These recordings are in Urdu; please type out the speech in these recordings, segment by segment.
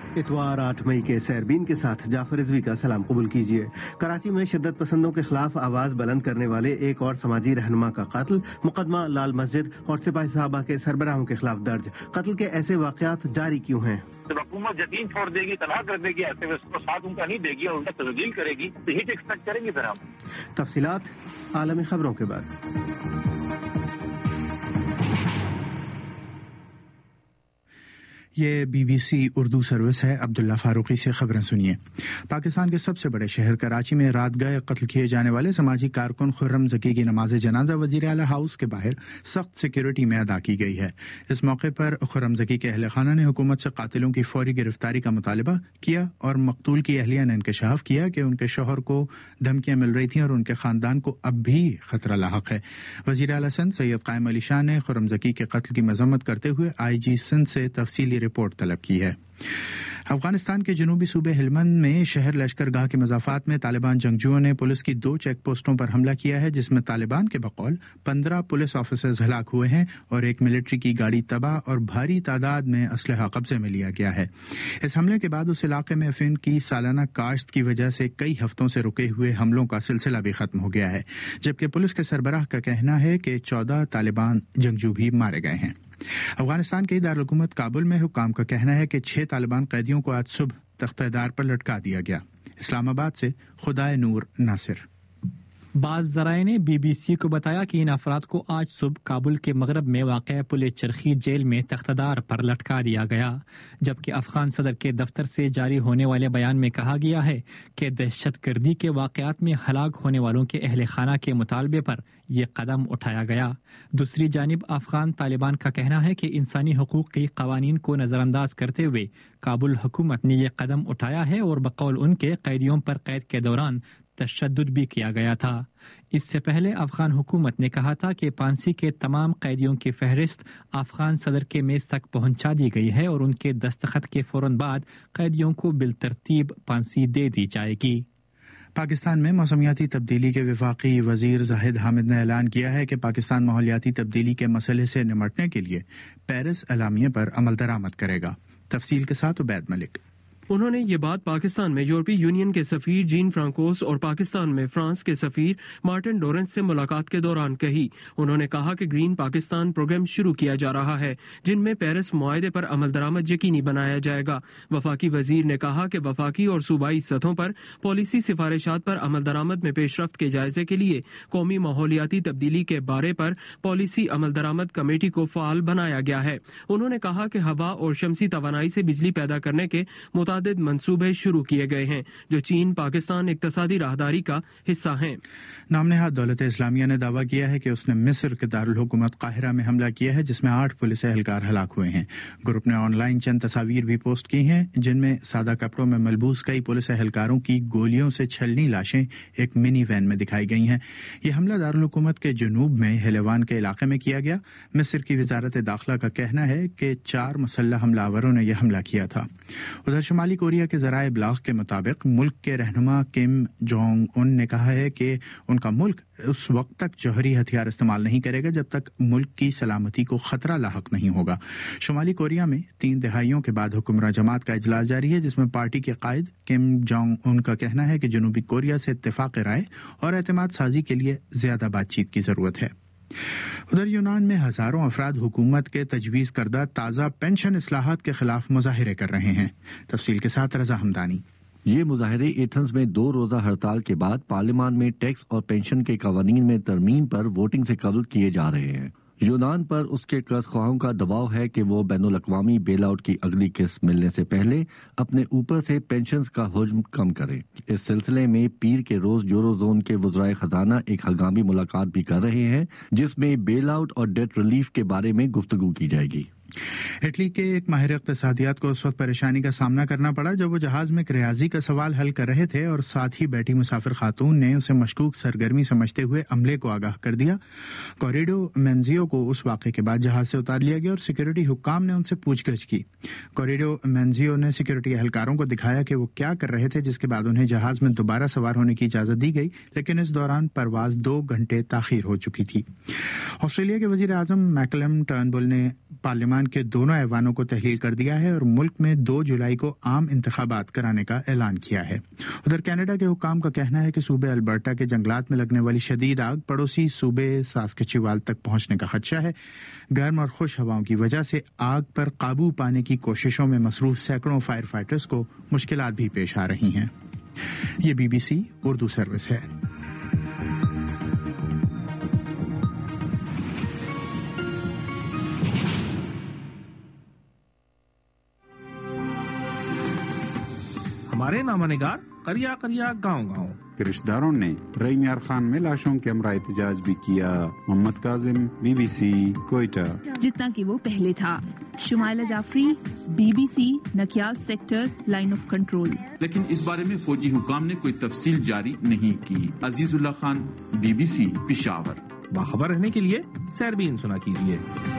اتوار 8 مئی کے سیربین کے ساتھ جعفر رضوی کا سلام قبول کیجیے۔ کراچی میں شدت پسندوں کے خلاف آواز بلند کرنے والے ایک اور سماجی رہنما کا قتل، مقدمہ لال مسجد اور سپاہی صحابہ کے سربراہوں کے خلاف درج۔ قتل کے ایسے واقعات جاری کیوں ہیں؟ جب حکومت یتیم چھوڑ دے گی، تنہا کر دے گی، ایسے میں اس کو ساتھ ان کا نہیں دے گی اور ان کا تبدیل کرے گی تو ہٹ ایکسپیکٹ کریں گے پھر ہم۔ تفصیلات عالمی خبروں کے بعد۔ یہ B B C Urdu service ہے۔ عبداللہ فاروقی سے خبریں سنیے۔ پاکستان کے سب سے بڑے شہر کراچی میں رات گئے قتل کیے جانے والے سماجی کارکن خرم ذکی کی نماز جنازہ وزیر اعلیٰ ہاؤس کے باہر سخت سیکیورٹی میں ادا کی گئی ہے۔ اس موقع پر خرم ذکی کے اہل خانہ نے حکومت سے قاتلوں کی فوری گرفتاری کا مطالبہ کیا اور مقتول کی اہلیہ نے انکشاف کیا کہ ان کے شوہر کو دھمکیاں مل رہی تھیں اور ان کے خاندان کو اب بھی خطرہ لاحق ہے۔ وزیر اعلیٰ سندھ سید قائم علی شاہ نے خرم ذکی کے قتل کی مذمت کرتے ہوئے آئی جی سندھ سے تفصیلی رپورٹ طلب کی ہے۔ افغانستان کے جنوبی صوبے ہلمند میں شہر لشکر گاہ کے مضافات میں طالبان جنگجوؤں نے پولیس کی 2 چیک پوسٹوں پر حملہ کیا ہے، جس میں طالبان کے بقول 15 پولیس آفیسرز ہلاک ہوئے ہیں اور ایک ملٹری کی گاڑی تباہ اور بھاری تعداد میں اسلحہ قبضے میں لیا گیا ہے۔ اس حملے کے بعد اس علاقے میں افیون کی سالانہ کاشت کی وجہ سے کئی ہفتوں سے رکے ہوئے حملوں کا سلسلہ بھی ختم ہو گیا ہے، جبکہ پولیس کے سربراہ کا کہنا ہے کہ 14 طالبان جنگجو بھی مارے گئے ہیں۔ افغانستان کے دارالحکومت کابل میں حکام کا کہنا ہے کہ 6 طالبان قیدیوں کو آج صبح تختہ دار پر لٹکا دیا گیا۔ اسلام آباد سے خدائے نور ناصر۔ بعض ذرائع نے بی بی سی کو بتایا کہ ان افراد کو آج صبح کابل کے مغرب میں واقع پل چرخی جیل میں تختہ دار پر لٹکا دیا گیا، جبکہ افغان صدر کے دفتر سے جاری ہونے والے بیان میں کہا گیا ہے کہ دہشت گردی کے واقعات میں ہلاک ہونے والوں کے اہل خانہ کے مطالبے پر یہ قدم اٹھایا گیا۔ دوسری جانب افغان طالبان کا کہنا ہے کہ انسانی حقوق کے قوانین کو نظر انداز کرتے ہوئے کابل حکومت نے یہ قدم اٹھایا ہے اور بقول ان کے قیدیوں پر قید کے دوران تشدد بھی کیا گیا تھا۔ اس سے پہلے افغان حکومت نے کہا تھا کہ پانسی کے تمام قیدیوں کی فہرست افغان صدر کے میز تک پہنچا دی گئی ہے اور ان کے دستخط کے فوراً بعد قیدیوں کو بالترتیب پانسی دے دی جائے گی۔ پاکستان میں موسمیاتی تبدیلی کے وفاقی وزیر زاہد حامد نے اعلان کیا ہے کہ پاکستان ماحولیاتی تبدیلی کے مسئلے سے نمٹنے کے لیے پیرس اعلامیہ پر عمل درآمد کرے گا۔ تفصیل کے ساتھ عبید ملک۔ انہوں نے یہ بات پاکستان میں یورپی یونین کے سفیر جین فرانکوس اور پاکستان میں فرانس کے سفیر مارٹن ڈورنس سے ملاقات کے دوران کہی۔ انہوں نے کہا کہ گرین پاکستان پروگرام شروع کیا جا رہا ہے، جن میں پیرس معاہدے پر عمل درآمد یقینی بنایا جائے گا۔ وفاقی وزیر نے کہا کہ وفاقی اور صوبائی سطحوں پر پالیسی سفارشات پر عمل درآمد میں پیش رفت کے جائزے کے لیے قومی ماحولیاتی تبدیلی کے بارے پر پالیسی عمل درآمد کمیٹی کو فعال بنایا گیا ہے۔ انہوں نے کہا کہ ہوا اور شمسی توانائی سے بجلی پیدا کرنے کے متعدد منصوبے شروع کیے گئے ہیں جو چین پاکستان اقتصادی راہداری کا حصہ ہیں۔ نام نہاد دولت اسلامیہ نے دعویٰ کیا ہے کہ اس نے مصر کے دارالحکومت قاہرہ میں حملہ کیا ہے، جس میں 8 پولیس اہلکار ہلاک ہوئے ہیں۔ گروپ نے آن لائن چند تصاویر بھی پوسٹ کی ہیں جن میں سادہ کپڑوں میں ملبوس کئی پولیس اہلکاروں کی گولیوں سے چھلنی لاشیں ایک منی وین میں دکھائی گئی ہیں۔ یہ حملہ دارالحکومت کے جنوب میں ہیلیوان کے علاقے میں کیا گیا۔ مصر کی وزارت داخلہ کا کہنا ہے کہ 4 مسلح حملہ آوروں نے یہ حملہ کیا تھا۔ ادھر شمالی کوریا کے ذرائع ابلاغ کے مطابق ملک کے رہنما کم جونگ ان نے کہا ہے کہ ان کا ملک اس وقت تک جوہری ہتھیار استعمال نہیں کرے گا جب تک ملک کی سلامتی کو خطرہ لاحق نہیں ہوگا۔ شمالی کوریا میں 3 دہائیوں کے بعد حکمراں جماعت کا اجلاس جاری ہے، جس میں پارٹی کے قائد کم جونگ ان کا کہنا ہے کہ جنوبی کوریا سے اتفاق رائے اور اعتماد سازی کے لیے زیادہ بات چیت کی ضرورت ہے۔ ادھر یونان میں ہزاروں افراد حکومت کے تجویز کردہ تازہ پینشن اصلاحات کے خلاف مظاہرے کر رہے ہیں۔ تفصیل کے ساتھ رضا ہمدانی۔ یہ مظاہرے ایتھنز میں 2 روزہ ہڑتال کے بعد پارلیمان میں ٹیکس اور پینشن کے قوانین میں ترمیم پر ووٹنگ سے قبل کیے جا رہے ہیں۔ یونان پر اس کے قرض خواہوں کا دباؤ ہے کہ وہ بین الاقوامی بیل آؤٹ کی اگلی قسط ملنے سے پہلے اپنے اوپر سے پینشنز کا حجم کم کرے۔ اس سلسلے میں پیر کے روز یورو زون کے وزرائے خزانہ ایک ہنگامی ملاقات بھی کر رہے ہیں، جس میں بیل آؤٹ اور ڈیٹ ریلیف کے بارے میں گفتگو کی جائے گی۔ اٹلی کے ایک ماہر اقتصادیات کو اس وقت پریشانی کا سامنا کرنا پڑا جب وہ جہاز میں ایک ریاضی کا سوال حل کر رہے تھے اور ساتھ ہی بیٹھی مسافر خاتون نے اسے مشکوک سرگرمی سمجھتے ہوئے عملے کو آگاہ کر دیا۔ کوریڈو مینزیو کو اس واقعے کے بعد جہاز سے اتار لیا گیا اور سیکورٹی حکام نے ان سے پوچھ گچھ کی۔ کوریڈو مینزیو نے سیکورٹی اہلکاروں کو دکھایا کہ وہ کیا کر رہے تھے، جس کے بعد انہیں جہاز میں دوبارہ سوار ہونے کی اجازت دی گئی، لیکن اس دوران پرواز 2 گھنٹے تاخیر ہو چکی تھی۔ آسٹریلیا کے وزیر اعظم میکلم ٹرنبل نے پارلیمان پارلیمان کے دونوں ایوانوں کو تحلیل کر دیا ہے اور ملک میں 2 جولائی کو عام انتخابات کرانے کا اعلان کیا ہے۔ ادھر کینیڈا کے حکام کا کہنا ہے کہ صوبے البرٹا کے جنگلات میں لگنے والی شدید آگ پڑوسی صوبے ساسکچوال تک پہنچنے کا خدشہ ہے۔ گرم اور خوش ہواؤں کی وجہ سے آگ پر قابو پانے کی کوششوں میں مصروف سینکڑوں فائر فائٹرز کو مشکلات بھی پیش آ رہی ہیں۔ یہ BBC اردو سروس ہے۔ ہمارے نامہ نگار قریہ قریہ گاؤں گاؤں کے رشتہ داروں نے رحیم یار خان میں لاشوں کے ہمراہ احتجاج بھی کیا۔ محمد کاظم، BBC کوئٹہ۔ جتنا کہ وہ پہلے تھا۔ Shumaila Jafri, BBC Nakyal sector line of control. لیکن اس بارے میں فوجی حکام نے کوئی تفصیل جاری نہیں کی۔ عزیز اللہ خان، BBC پشاور۔ باخبر رہنے کے لیے سیربین سنا کیجیے۔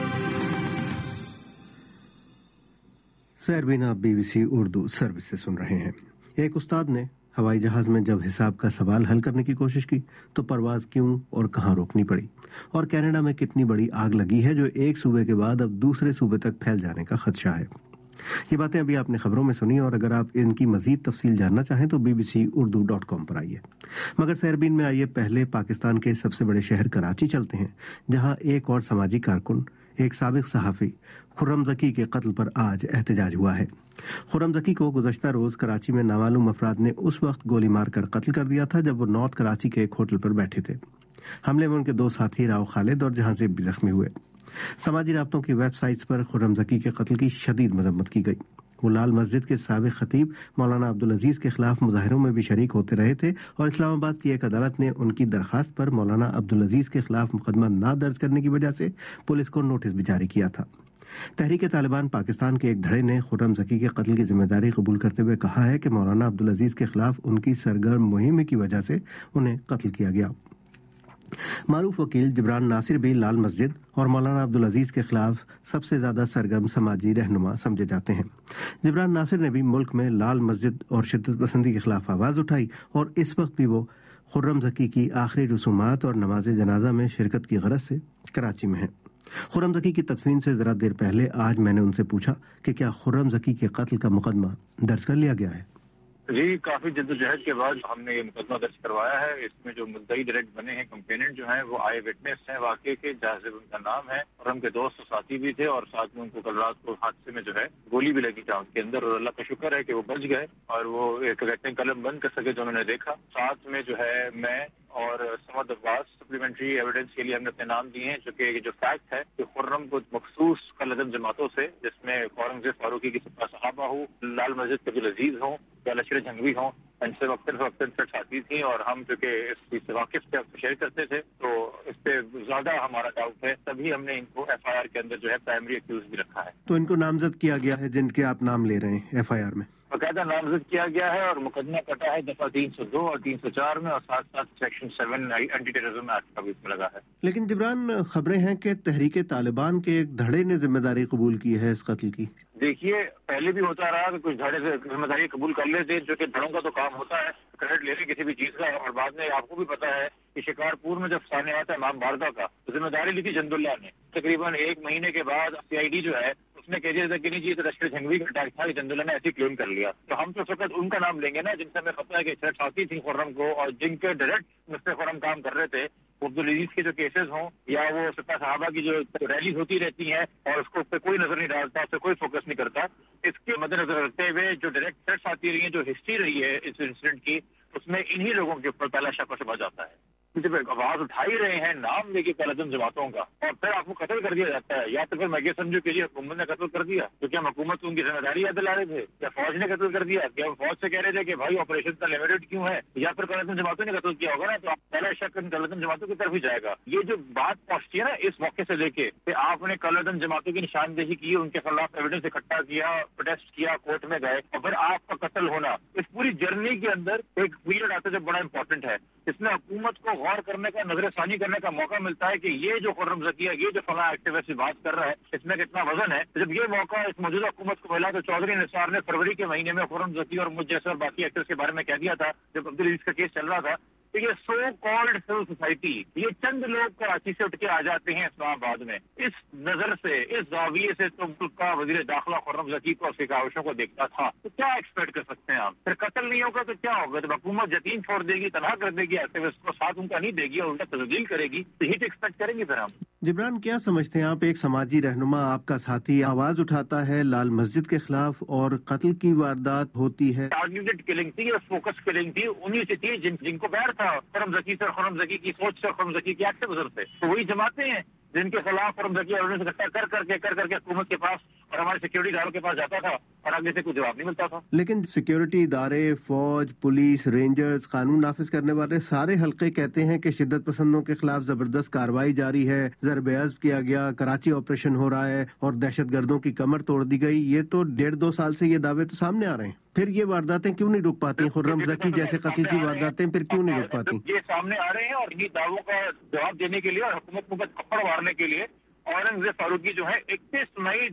سیربین آپ BBC اردو سروس سے سن رہے ہیں۔ ایک استاد نے ہوائی جہاز میں جب حساب کا سوال حل کرنے کی کوشش کی تو پرواز کیوں اور کہاں روکنی پڑی، اور کینیڈا میں کتنی بڑی آگ لگی ہے جو ایک صوبے کے بعد اب دوسرے صوبے تک پھیل جانے کا خدشہ ہے۔ یہ باتیں ابھی آپ نے خبروں میں سنی، اور اگر آپ ان کی مزید تفصیل جاننا چاہیں تو bbcurdu.com پر آئیے۔ مگر سیربین میں آئیے پہلے پاکستان کے سب سے بڑے شہر کراچی چلتے ہیں، جہاں ایک اور سماجی کارکن، ایک سابق صحافی خرم ذکی کے قتل پر آج احتجاج ہوا ہے۔ خرم ذکی کو گزشتہ روز کراچی میں نامعلوم افراد نے اس وقت گولی مار کر قتل کر دیا تھا جب وہ نارتھ کراچی کے ایک ہوٹل پر بیٹھے تھے۔ حملے میں ان کے 2 ساتھی راؤ خالد اور جہانزیب بھی زخمی ہوئے۔ سماجی رابطوں کی ویب سائٹس پر خرم ذکی کے قتل کی شدید مذمت کی گئی۔ وہ لال مسجد کے سابق خطیب مولانا عبدالعزیز کے خلاف مظاہروں میں بھی شریک ہوتے رہے تھے، اور اسلام آباد کی ایک عدالت نے ان کی درخواست پر مولانا عبدالعزیز کے خلاف مقدمہ نہ درج کرنے کی وجہ سے پولیس کو نوٹس بھی جاری کیا تھا۔ تحریک طالبان پاکستان کے ایک دھڑے نے خرم ذکی کے قتل کی ذمہ داری قبول کرتے ہوئے کہا ہے کہ مولانا عبدالعزیز کے خلاف ان کی سرگرم مہم کی وجہ سے انہیں قتل کیا گیا۔ معروف وکیل جبران ناصر بھی لال مسجد اور مولانا عبدالعزیز کے خلاف سب سے زیادہ سرگرم سماجی رہنما سمجھے جاتے ہیں۔ جبران ناصر نے بھی ملک میں لال مسجد اور شدت پسندی کے خلاف آواز اٹھائی، اور اس وقت بھی وہ خرم ذکی کی آخری رسومات اور نماز جنازہ میں شرکت کی غرض سے کراچی میں ہیں۔ خرم ذکی کی تدفین سے ذرا دیر پہلے آج میں نے ان سے پوچھا کہ کیا خرم ذکی کے قتل کا مقدمہ درج کر لیا گیا ہے۔ جی، کافی جدوجہد کے بعد ہم نے یہ مقدمہ درج کروایا ہے۔ اس میں جو مدعی ڈائریکٹ بنے ہیں، کمپلیننٹ جو ہیں، وہ آئے وٹنس ہیں واقعے کے، جہانزیب ان کا نام ہے، اور ہم کے دوست و ساتھی بھی تھے، اور ساتھ میں ان کو کل رات کو حادثے میں جو ہے گولی بھی لگی جہاز کے اندر، اور اللہ کا شکر ہے کہ وہ بچ گئے اور وہ ایک قلم بند کر سکے جو انہوں نے دیکھا۔ ساتھ میں جو ہے میں اور سمد عباس سپلیمنٹری ایویڈنس کے لیے ہم نے اپنے نام دیے ہیں، چونکہ جو فیکٹ ہے کہ خرم کو مخصوص کالعدم جماعتوں سے، جس میں اورنگزیب فاروقی کی سپہ صحابہ ہوں، لال مسجد کے عبدالعزیز ہوں یا لشکر جھنگوی ہوں، ان سے وقتاً ساتھی تھیں، اور ہم چونکہ اس چیز سے واقف تھے، شیئر کرتے تھے، تو اس پہ زیادہ ہمارا ڈاؤٹ ہے، تبھی ہم نے ان کو FIR کے اندر جو ہے پرائمری ایکیوز بھی رکھا ہے۔ تو ان کو نامزد کیا گیا ہے جن کے آپ نام لے رہے ہیں FIR میں؟ باقاعدہ نامزد کیا گیا ہے، اور مقدمہ کٹا ہے دفعہ 302 اور 304 میں، اور ساتھ ساتھ سیکشن 7 اینٹی ٹیررزم ایکٹ کا بھی اس میں لگا ہے۔ لیکن جبران، خبریں ہیں کہ تحریک طالبان کے ایک دھڑے نے ذمہ داری قبول کی ہے اس قتل کی۔ دیکھیے، پہلے بھی ہوتا رہا کہ کچھ دھڑے سے ذمہ داری قبول کر لیتے، جو کہ دھڑوں کا تو کام ہوتا ہے کریڈٹ لے لے کسی بھی چیز کا، اور بعد میں آپ کو بھی پتا ہے کہ شکارپور میں جب سامنے آتا ہے امام باردہ کا، تو ذمہ داری لی تھی جند اللہ نے۔ تقریباً 1 مہینے کے بعد CID جو ہے اس نے کہہ دیا تھا کہ نہیں جی، تو لشکر جھنگوی کا اٹیک تھا، جند اللہ نے ایسے کلیم کر لیا۔ تو ہم تو فقط ان کا نام لیں گے نا جن سے ہمیں پتا ہے کہ ساتھی تھی خرم کو، اور جن کے ڈائریکٹ مستر خرم کام کر رہے تھے۔ عبدالعزیز کے جو کیسز ہوں یا وہ سپہ صحابہ کی جو ریلیز ہوتی رہتی ہیں اور اس کو پہ کوئی نظر نہیں ڈالتا، اس پہ کوئی فوکس نہیں کرتا، اس کے مد نظر رکھتے ہوئے جو ڈائریکٹ تھریٹس آتی رہی ہیں، جو ہسٹری رہی ہے اس انسیڈنٹ کی، اس میں انہی لوگوں کے اوپر پہلا شک و شبہ جاتا ہے۔ جب آواز اٹھائی رہے ہیں نام لے کے کالعدم جماعتوں کا، اور پھر آپ کو قتل کر دیا جاتا ہے، یا تو پھر میں یہ سمجھوں کہ یہ حکومت نے قتل کر دیا، تو کیا ہم حکومت کو ان کی ذمہ داری یاد دلا رہے تھے، یا فوج نے قتل کر دیا، کیا ہم فوج سے کہہ رہے تھے کہ بھائی آپریشن کا لمیٹڈ کیوں ہے، یا پھر کالعدم جماعتوں نے قتل کیا ہوگا نا، تو پہلا شک ان کالعدم جماعتوں کی طرف ہی جائے گا۔ یہ جو بات پہنچتی ہے نا اس موقع سے لے کے کہ آپ نے کالعدم جماعتوں کی نشاندہی کی، ان کے خلاف ایویڈنس اکٹھا کیا، پروٹیسٹ کیا، کورٹ میں گئے، اور پھر آپ کا قتل ہونا، اس پوری جرنی کے اندر ایک پیریڈ آتا ہے جو بڑا امپورٹنٹ ہے، اس میں حکومت کو غور کرنے کا، نظر ثانی کرنے کا موقع ملتا ہے کہ یہ جو خرم ذکی ہے، یہ جو فلاں ایکٹیوسٹ سے بات کر رہا ہے، اس میں کتنا وزن ہے۔ جب یہ موقع اس موجودہ حکومت کو ملا تو چودھری نثار نے فروری کے مہینے میں خرم ذکی اور مجھ جیسے اور باقی ایکٹرز کے بارے میں کہہ دیا تھا، جب عبدالعزیز کا کیس چل رہا تھا، تو یہ سو کالڈ سول سوسائٹی، یہ چند لوگ کراچی سے اٹھ کے آ جاتے ہیں اسلام آباد میں، اس نظر سے، اس زاویے سے تو ملک کا وزیر داخلہ خرم ذکی کو اور اس کی کاوشوں کو دیکھتا تھا، تو کیا ایکسپیکٹ کر سکتے ہیں آپ؟ پھر قتل نہیں ہوگا تو کیا ہوگا؟ جب حکومت یتیم چھوڑ دے گی، تنہا کر دے گی، ایسے اس کو ساتھ ان کا نہیں دے گی اور ان کا تبدیل کرے گی، تو یہی تو ایکسپیکٹ کریں گے پھر ہم۔ جبران، کیا سمجھتے ہیں آپ، ایک سماجی رہنما آپ کا ساتھی آواز اٹھاتا ہے لال مسجد کے خلاف اور قتل کی واردات ہوتی ہے؟ ٹارگیٹڈ کلنگ تھی اور فوکس کلنگ تھی، انہی سے تھی جن کو بیر تھا خرم ذکی سے، خرم ذکی کی سوچ سے، خرم ذکی کی ایکٹیویزم سے، تو وہی جماعتیں ہیں جن کے خلاف خرم ذکی اور انہیں سے کر کر کے حکومت کے پاس اور ہمارے سیکورٹی اداروں کے پاس جاتا تھا اور آگے سے کوئی جواب نہیں ملتا تھا۔ لیکن سیکورٹی ادارے، فوج، پولیس، رینجرز، قانون نافذ کرنے والے سارے حلقے کہتے ہیں کہ شدت پسندوں کے خلاف زبردست کارروائی جاری ہے، ضرب عضب کیا گیا، کراچی آپریشن ہو رہا ہے اور دہشت گردوں کی کمر توڑ دی گئی۔ یہ تو 1.5-2 سال سے یہ دعوے تو سامنے آ رہے ہیں، پھر یہ وارداتیں کیوں نہیں رک پاتی؟ خرم ذکی جیسے قتل کی وارداتیں پھر کیوں نہیں رک پاتی؟ یہ سامنے آ رہے ہیں اور یہ دعووں کا جواب دینے کے لیے اور حکومت کو تھپڑ مارنے کے لیے اورنگزیب فاروقی جو ہے 31 مئی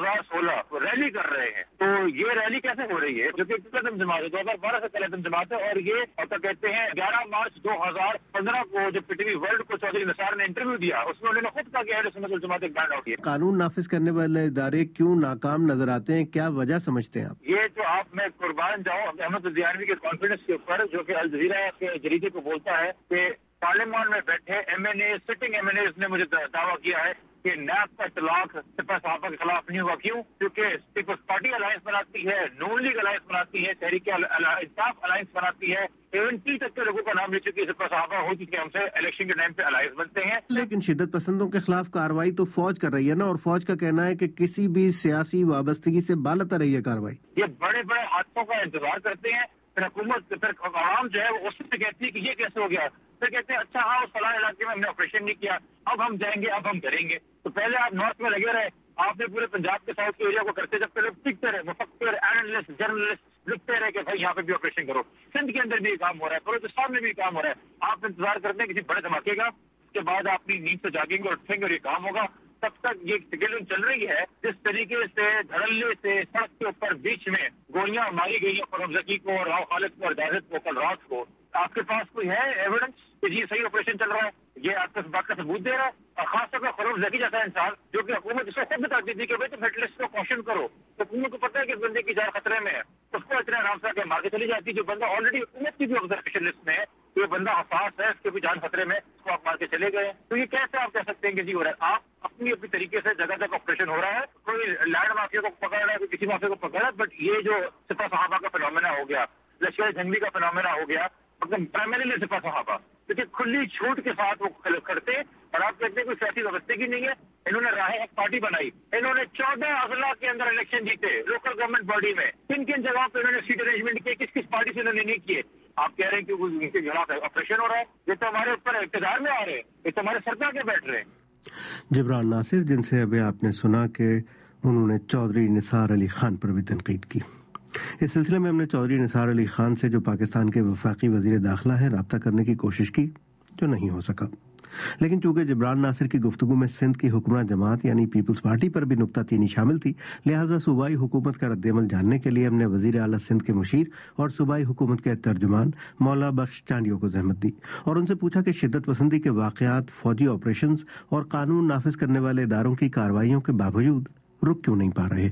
2016 ریلی کر رہے ہیں۔ تو یہ ریلی کیسے ہو رہی ہے؟ جو کہ قدم جماعت ہے، 2012 سے قدم جماعت ہے، اور یہ کہتے ہیں 11 مارچ 2015 کو جو پی ٹی وی ورلڈ کو چودھری نثار نے انٹرویو دیا، اس میں انہوں نے خود کہا کہ اہل سنت والجماعت ایک بینڈ آؤٹ ہے۔ قانون نافذ کرنے والے ادارے کیوں ناکام نظر آتے ہیں؟ کیا وجہ سمجھتے ہیں آپ؟ یہ جو آپ میں قربان جاؤں احمد زیانوی کے کانفیڈنس کے اوپر، جو کہ الجزیرہ کے جریدے کو بولتا ہے کہ پارلیمان میں بیٹھے M N A, sitting M N A نے مجھے دعویٰ کیا ہے کہ نیب کا اطلاق سپاہ صحابہ کے خلاف نہیں ہوا۔ کیوں؟ کیونکہ پیپلز پارٹی الائنس بناتی ہے، نون لیگ الائنس بناتی ہے، تحریک انصاف الائنس بناتی ہے، 70 تک کے لوگوں کا نام لے چکی ہے سپاہ صحابہ، ہو چکے ہم سے الیکشن کے ٹائم پہ الائنس بنتے ہیں۔ لیکن شدت پسندوں کے خلاف کارروائی تو فوج کر رہی ہے نا، اور فوج کا کہنا ہے کہ کسی بھی سیاسی وابستگی سے بالاتر رہی ہے کارروائی۔ یہ بڑے بڑے حادثوں کا انتظار کرتے ہیں، پھر حکومت، پھر عوام جو ہے وہ اس سے کہتی ہے کہ یہ کیسے ہو گیا، پھر کہتے ہیں اچھا ہاں اس فلاں علاقے میں ہم نے آپریشن نہیں کیا، اب ہم جائیں گے، اب ہم کریں گے۔ تو پہلے آپ نارتھ میں لگے رہے، آپ نے پورے پنجاب کے ساؤتھ کے ایریا کو کرتے، جب پہلے لکھتے رہے، مفکر، اینالسٹ، جرنلسٹ لکھتے رہے کہ بھائی یہاں پہ بھی آپریشن کرو۔ سندھ کے اندر بھی یہ کام ہو رہا ہے، بلوچستان میں بھی کام ہو رہا ہے۔ آپ انتظار کرتے ہیں کسی بڑے دھماکے کا، اس کے بعد آپ اپنی نیند سے جاگیں گے اور اٹھیں گے اور یہ کام ہوگا۔ تب تک یہ ٹکلنگ چل رہی ہے، جس طریقے سے دھڑلے سے سڑک کے اوپر بیچ میں گولیاں ماری گئی ہیں خرم ذکی کو اور راؤ خالد کو اور جاوید کو کل رات کو۔ آپ کے پاس کوئی ہے ایویڈنس کہ یہ صحیح آپریشن چل رہا ہے؟ یہ آپ کو اس بات کا ثبوت دے رہا ہے؟ اور خاص طور پر خرم ذکی جیسا انسان جو کہ حکومت اس کو خود بتاتی تھی کہ بھائی تم ہٹ لسٹ کو کوشچن کرو، حکومت کو پتہ ہے کہ اس بندے کی جان خطرے میں ہے، اس کو اتنے آرام سے مار کے چلی جاتی، جو بندہ آلریڈی حکومت کی بھی آبزرویشن لسٹ میں ہے، یہ بندہ حساس ہے، اس کے بھی جان خطرے میں، اس کو آپ مار کے چلے گئے۔ تو یہ کیسے آپ کہہ سکتے ہیں کہ جی ہو رہا ہے؟ آپ اپنی طریقے سے جگہ جگہ آپریشن ہو رہا ہے، کوئی لینڈ مافیا کو پکڑ رہا ہے، کوئی کسی مافیا کو پکڑ رہا ہے، بٹ یہ جو سپاہ صحابہ کا فنومینا ہو گیا، لشکر جنگی کا فنومینا ہو گیا، مطلب پرائمریلی سپاہ صحابہ، کیونکہ کھلی چھوٹ کے ساتھ وہ کرتے، اور آپ کہتے ہیں کوئی سیاسی وابستگی نہیں ہے۔ انہوں نے راہ حق پارٹی بنائی، انہوں نے 14 اضلاع کے اندر الیکشن جیتے لوکل گورنمنٹ باڈی میں، کن کن جگہوں پہ انہوں نے سیٹ ارینجمنٹ کیے، کس کس پارٹی سے انہوں نے نہیں کیے۔ آپ کہہ رہے ہیں کہ ان کے خلاف آپریشن ہو رہا ہے، یہ تو ہمارے اوپر اقتدار میں آ رہے ہیں، یہ تو ہمارے سرکار کے بیٹھ رہے ہیں۔ جبران ناصر، جن سے ابھی آپ نے سنا کہ انہوں نے چودھری نثار علی خان پر بھی تنقید کی، اس سلسلے میں ہم نے چودھری نثار علی خان سے جو پاکستان کے وفاقی وزیر داخلہ ہیں رابطہ کرنے کی کوشش کی، جو نہیں ہو سکا۔ لیکن چونکہ جبران ناصر کی گفتگو میں سندھ کی حکمراں جماعت یعنی پیپلز پارٹی پر بھی نکتہ چینی شامل تھی، لہٰذا صوبائی حکومت کا رد عمل جاننے کے لیے ہم نے وزیر اعلیٰ سندھ کے مشیر اور صوبائی حکومت کے ترجمان مولا بخش چانڈیو کو زحمت دی اور ان سے پوچھا کہ شدت پسندی کے واقعات، فوجی آپریشنز اور قانون نافذ کرنے والے اداروں کی کارروائیوں کے باوجود رک کیوں نہیں پا رہے۔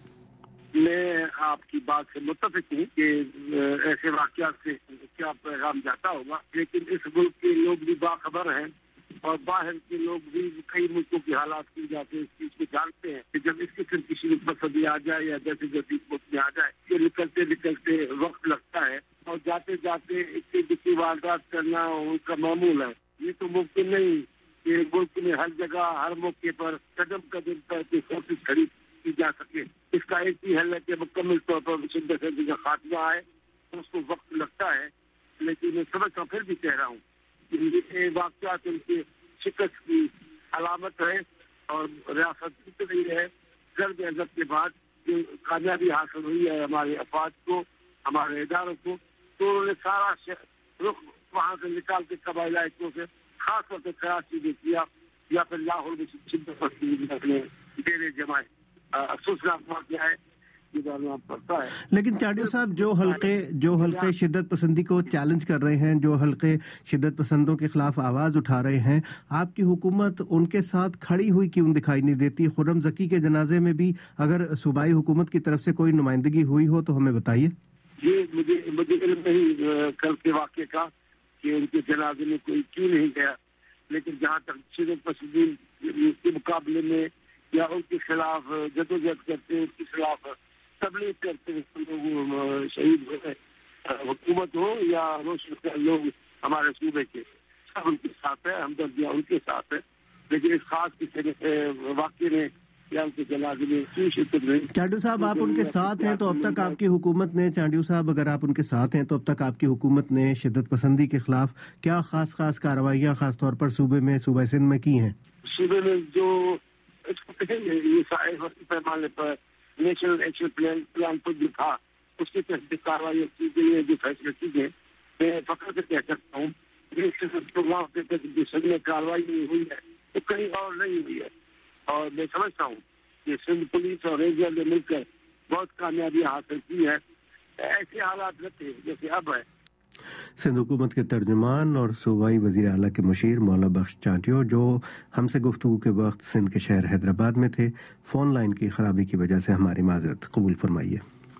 میں آپ کی بات سے متفق ہوں کہ ایسے واقعات سے کیا پیغام جاتا ہوگا، لیکن اس ملک کے لوگ بھی باخبر ہیں اور باہر کے لوگ بھی کئی ملکوں کے حالات کی جاتے اس چیز کو جانتے ہیں کہ جب اس قسم کی شدت پسندی آ جائے یا جیسے جدید ملک میں آ جائے، یہ نکلتے نکلتے وقت لگتا ہے اور جاتے جاتے اتنی واردات کرنا ان کا معمول ہے۔ یہ تو ممکن نہیں کہ ملک میں ہر جگہ ہر موقع پر قدم قدم پر کوشش کھڑی کی جا سکے۔ اس کا ایک ہی حل ہے کہ مکمل طور پر شدت پسندی کا خاتمہ آئے، اس کو وقت لگتا ہے، لیکن میں سمجھتا پھر بھی کہہ رہا ہوں کہ یہ واقعات ان کے شکست کی علامت ہے اور ریاست جیت رہی ہے۔ ضرب عضب کے بعد جو کامیابی حاصل ہوئی ہے ہمارے افواج کو، ہمارے اداروں کو، تو انہوں نے سارا رخ وہاں سے نکال کے قبائلی علاقوں سے خاص طور سے کراچی میں کیا یا پھر لاہور میں شدت پسندی اپنے ڈیرے جمائے۔ افسوسناک واقعہ ہے की डालना पड़ता है। लेकिन चांडियो साहब, जो हल्के शिद्दत पसंदी को चैलेंज कर रहे हैं, जो हल्के शिद्दत पसंदों के खिलाफ आवाज उठा रहे हैं, आपकी हुकूमत उनके साथ खड़ी हुई क्यों दिखाई नहीं देती? खुर्रम ज़की के जनाजे में भी अगर सूबाई हुकूमत की तरफ से कोई नुमाइंदगी हुई हो तो हमें बताइए। ये मुझे इल्म नहीं कल के वाक़े का कि उनके जनाजे में कोई क्यों नहीं गया, लेकिन जहाँ तक शिद्दत पसंदी के मुकाबले में या उनके खिलाफ जदोजहद करते, उनके खिलाफ तबलीग करते लोग शहीद हो गए, हुकूमत हो या रोशन लोग हमारे सूबे के, सब उनके साथ है, हमदर्दियाँ उनके साथ है। लेकिन इस खास किसी वाक़े ने या उनके जनाजे में क्यों शिद्दत नहीं। चांडियो साहब, आप उनके साथ हैं तो अब तक आपकी हुकूमत ने, चांडियो साहब अगर आप उनके साथ हैं तो अब तक आपकी हुकूमत ने शिद्दत पसंदी के खिलाफ क्या खास कार्रवाइयाँ खास तौर पर सूबे सिंध में की हैं? सूबे में जो इसको कहेंगे ये पैमाने पर नेशनल एक्शन प्लान पर जो था उसके तहत कार्रवाई की गई है, जो फैसले की गए। मैं फख्र से कह सकता हूँ प्रोग्राम के तहत जो सभी में कार्रवाई नहीं हुई है तो कहीं और नहीं हुई है, और मैं समझता हूँ कि सिंध पुलिस और रेंजर ने मिलकर बहुत कामयाबी हासिल की है। ऐसे हालात न थे जैसे अब है। सिंध हुकूमत के तर्जुमान और सूबाई वजीर आला के मुशीर मौला बख्श चांडियो, जो हमसे गुफ्तगू के वक्त सिंध के शहर हैदराबाद में थे, फोन लाइन की खराबी की वजह से हमारी माजरत कबूल फरमाइए।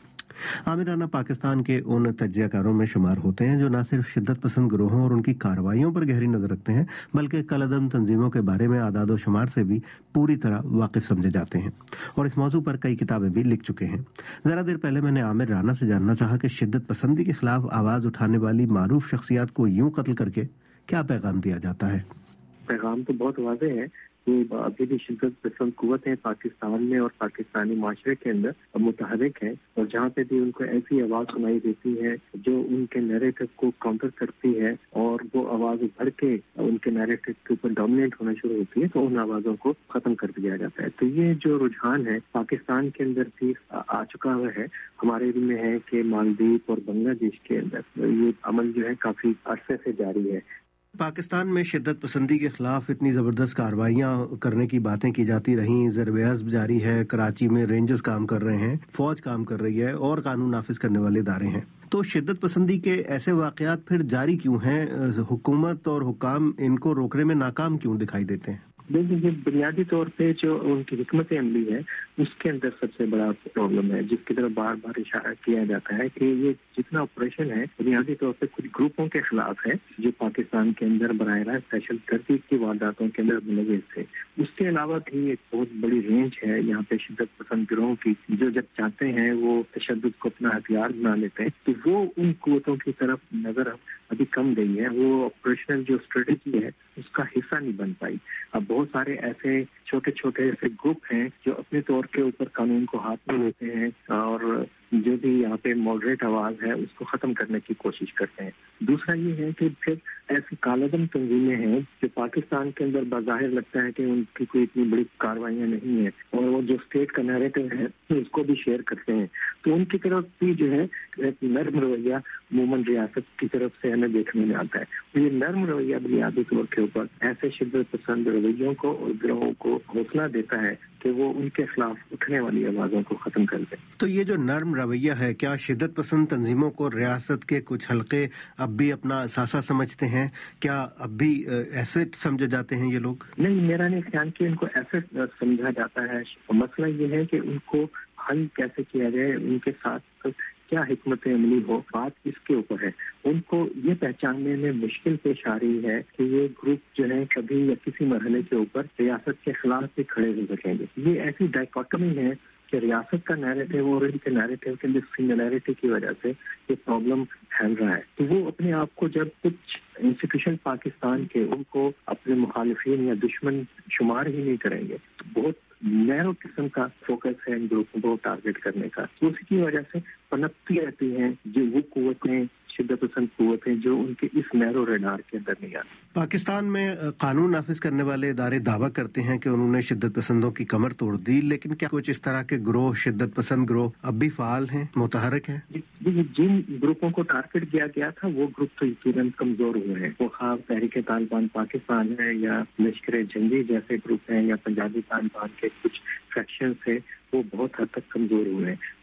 आमिर राना पाकिस्तान के उन तज्जियाकारों में शुमार होते हैं जो न सिर्फ शिद्दत पसंद गिरोहों और उनकी कार्रवाइयों पर गहरी नजर रखते हैं, बल्कि कलअदम तंजीमों के बारे में आदाद शुमार से भी पूरी तरह वाकिफ समझे जाते हैं और इस मौजू पर कई किताबें भी लिख चुके हैं। जरा देर पहले मैंने आमिर राना से जानना चाहा कि शिद्दत पसंदी के खिलाफ आवाज उठाने वाली मारूफ शख्सियात को यूं कत्ल करके क्या पैगाम दिया जाता है। पैगाम तो बहुत वाज़ेह है कि अभी भी शिद्दत पसंद कुव्वतें पाकिस्तान में और पाकिस्तानी माशरे के अंदर मुतहरिक है, और जहाँ पे भी उनको ऐसी आवाज़ सुनाई देती है जो उनके नैरेटिव को काउंटर करती है और वो आवाज़ उभर के उनके नैरेटिव के ऊपर डोमिनेट होना शुरू होती है, तो उन आवाज़ों को खत्म कर दिया जाता है। तो ये जो रुझान है पाकिस्तान के अंदर भी आ चुका हुआ है। हमारे इल्म में है कि मालदीव और बांग्लादेश के अंदर ये अमल जो है काफी अरसे से जारी है। पाकिस्तान में शिद्दत पसंदी के खिलाफ इतनी जबरदस्त कार्रवाइयां करने की बातें की जाती रहीं, ज़र-ए-अज़्ब जारी है, कराची में रेंजर्स काम कर रहे हैं, फौज काम कर रही है और कानून नाफिज करने वाले इदारे हैं, तो शिद्दत पसंदी के ऐसे वाकयात फिर जारी क्यों हैं? हुकूमत और हुक्काम इनको रोकने में नाकाम क्यों दिखाई देते हैं? देखिए, बुनियादी तौर पे जो उनकी हिकमत अमली है उसके अंदर सबसे बड़ा प्रॉब्लम है, जिसकी तरफ बार बार इशारा किया जाता है कि ये जितना ऑपरेशन है बुनियादी तौर पे कुछ ग्रुपों के खिलाफ है जो पाकिस्तान के अंदर बराह रास्त स्पेशल तरतीब की वारदातों के अंदर मुलविस थे। उसके अलावा भी एक बहुत बड़ी रेंज है यहाँ पे शिद्दत पसंद गिरोह की, जो जब चाहते हैं वो तशद्दुद को अपना हथियार बना लेते हैं, तो वो उन कुव्वतों की तरफ नजर अभी कम गई है, वो ऑपरेशनल जो स्ट्रेटेजी है उसका हिस्सा नहीं बन पाई। अब बहुत सारे ऐसे छोटे छोटे ऐसे ग्रुप हैं जो अपने तौर के ऊपर कानून को हाथ में लेते हैं और जो भी यहाँ पे मॉडरेट आवाज है उसको खत्म करने की कोशिश करते हैं। दूसरा ये है कि फिर ऐसी कालादम तंजीमें हैं जो पाकिस्तान के अंदर बाज़ाहिर लगता है कि उनकी कोई इतनी बड़ी कार्रवाइयाँ नहीं है और वो जो स्टेट का नैरेटिव है उसको भी शेयर करते हैं, तो उनकी तरफ भी जो है एक नर्म रवैया अमूमन रियासत की तरफ से हमें देखने में आता है। तो ये नर्म रवैया बुनियादी तौर के ऊपर ऐसे शिद्दत पसंद रवैयों को और गिरोहों को हौसला देता है कि वो उनके खिलाफ उठने वाली आवाजों को खत्म कर दें। तो ये जो नर्म रवैया है, क्या शिद्दत पसंद तंजीमों को रियासत के कुछ हल्के अब भी अपना असासा समझते हैं? क्या अब भी एसेट समझे जाते हैं ये लोग? नहीं, मेरा नहीं ख्याल कि इनको एसेट समझा जाता है। मसला ये है कि उनको हल कैसे किया जाए, उनके साथ क्या हिकमत अमली हो, बात इसके ऊपर है। उनको ये पहचानने में मुश्किल पेश आ रही है कि ये ग्रुप जो है कभी या किसी मरहले के ऊपर रियासत के खिलाफ भी खड़े हो सकेंगे। ये ऐसी डायकोटमी है कि रियासत का नैरेटिव और इनके नैरेटिव के सिमिलैरिटी की वजह से ये प्रॉब्लम फैल रहा है। तो वो अपने आप को जब कुछ इंस्टीट्यूशन पाकिस्तान के उनको अपने मुखालिफिन या दुश्मन शुमार ही नहीं करेंगे, तो बहुत नैरो किस्म का फोकस है इन ग्रुपों को टारगेट करने का। तो उसी की वजह से पनपती रहती हैं जो वो कुव्वतें, शिद्दत पसंद कुव्वतें जो उनके इस नैरो रडार के अंदर नहीं आती। पाकिस्तान में कानून नाफिज करने वाले इदारे दावा करते हैं कि उन्होंने शिद्दत पसंदों की कमर तोड़ दी, लेकिन क्या कुछ इस तरह के ग्रोह, शिद्दत पसंद ग्रोह अब भी फाल हैं, मुतहरक हैं? जिन ग्रुपों को टारगेट किया गया था वो ग्रुप तो यकीनन कमजोर हुए हैं। वो खास तहरीक तालिबान पाकिस्तान है या लश्कर जंगी जैसे ग्रुप हैं या पंजाबी तालिबान के कुछ फ्रैक्शंस है, वो बहुत हद तक कमजोर हुए हैं।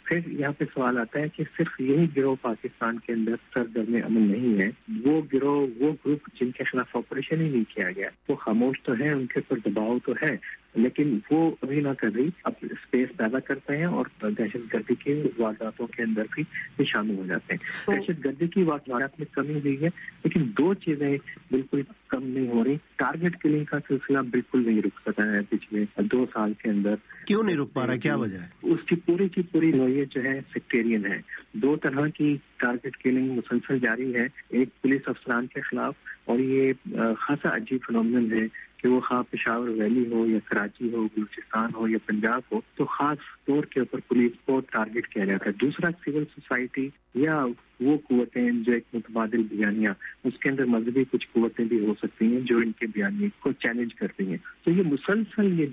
پھر یہاں پہ سوال آتا ہے کہ صرف یہی گروہ پاکستان کے اندر سرگرم عمل نہیں ہے، وہ گروہ وہ گروپ جن کے خلاف آپریشن ہی نہیں کیا گیا وہ خاموش تو ہیں، ان کے اوپر دباؤ تو ہے، لیکن وہ ابھی نہ کبھی اب اسپیس پیدا کرتے ہیں اور دہشت گردی کی وارداتوں کے اندر بھی شامل ہو جاتے ہیں۔ دہشت گردی کی واردات میں کمی ہوئی ہے، لیکن دو چیزیں بالکل کم نہیں ہو رہی۔ ٹارگٹ کلنگ کا سلسلہ بالکل نہیں رک سکا ہے پچھلے 2 سال کے اندر۔ کیوں نہیں رک پا رہا، کیا وجہ ہے؟ اس کی پوری نوعیت جو ہے سیکٹیرین ہے۔ 2 طرح کی ٹارگٹ کلنگ مسلسل جاری ہے، ایک پولیس افسران کے خلاف، اور یہ خاصا عجیب فنومینن ہے کہ وہ خواہ پشاور ویلی ہو یا کراچی ہو، بلوچستان ہو یا پنجاب ہو، تو خاص طور کے اوپر پولیس کو ٹارگٹ کیا جاتا ہے۔ دوسرا سول سوسائٹی یا وہ قوتیں جو ایک متبادل بیانیہ، اس کے اندر مذہبی کچھ قوتیں بھی ہو سکتی ہیں جو ان کے بیانیے کو چیلنج کرتی ہیں۔ تو یہ مسلسل یہ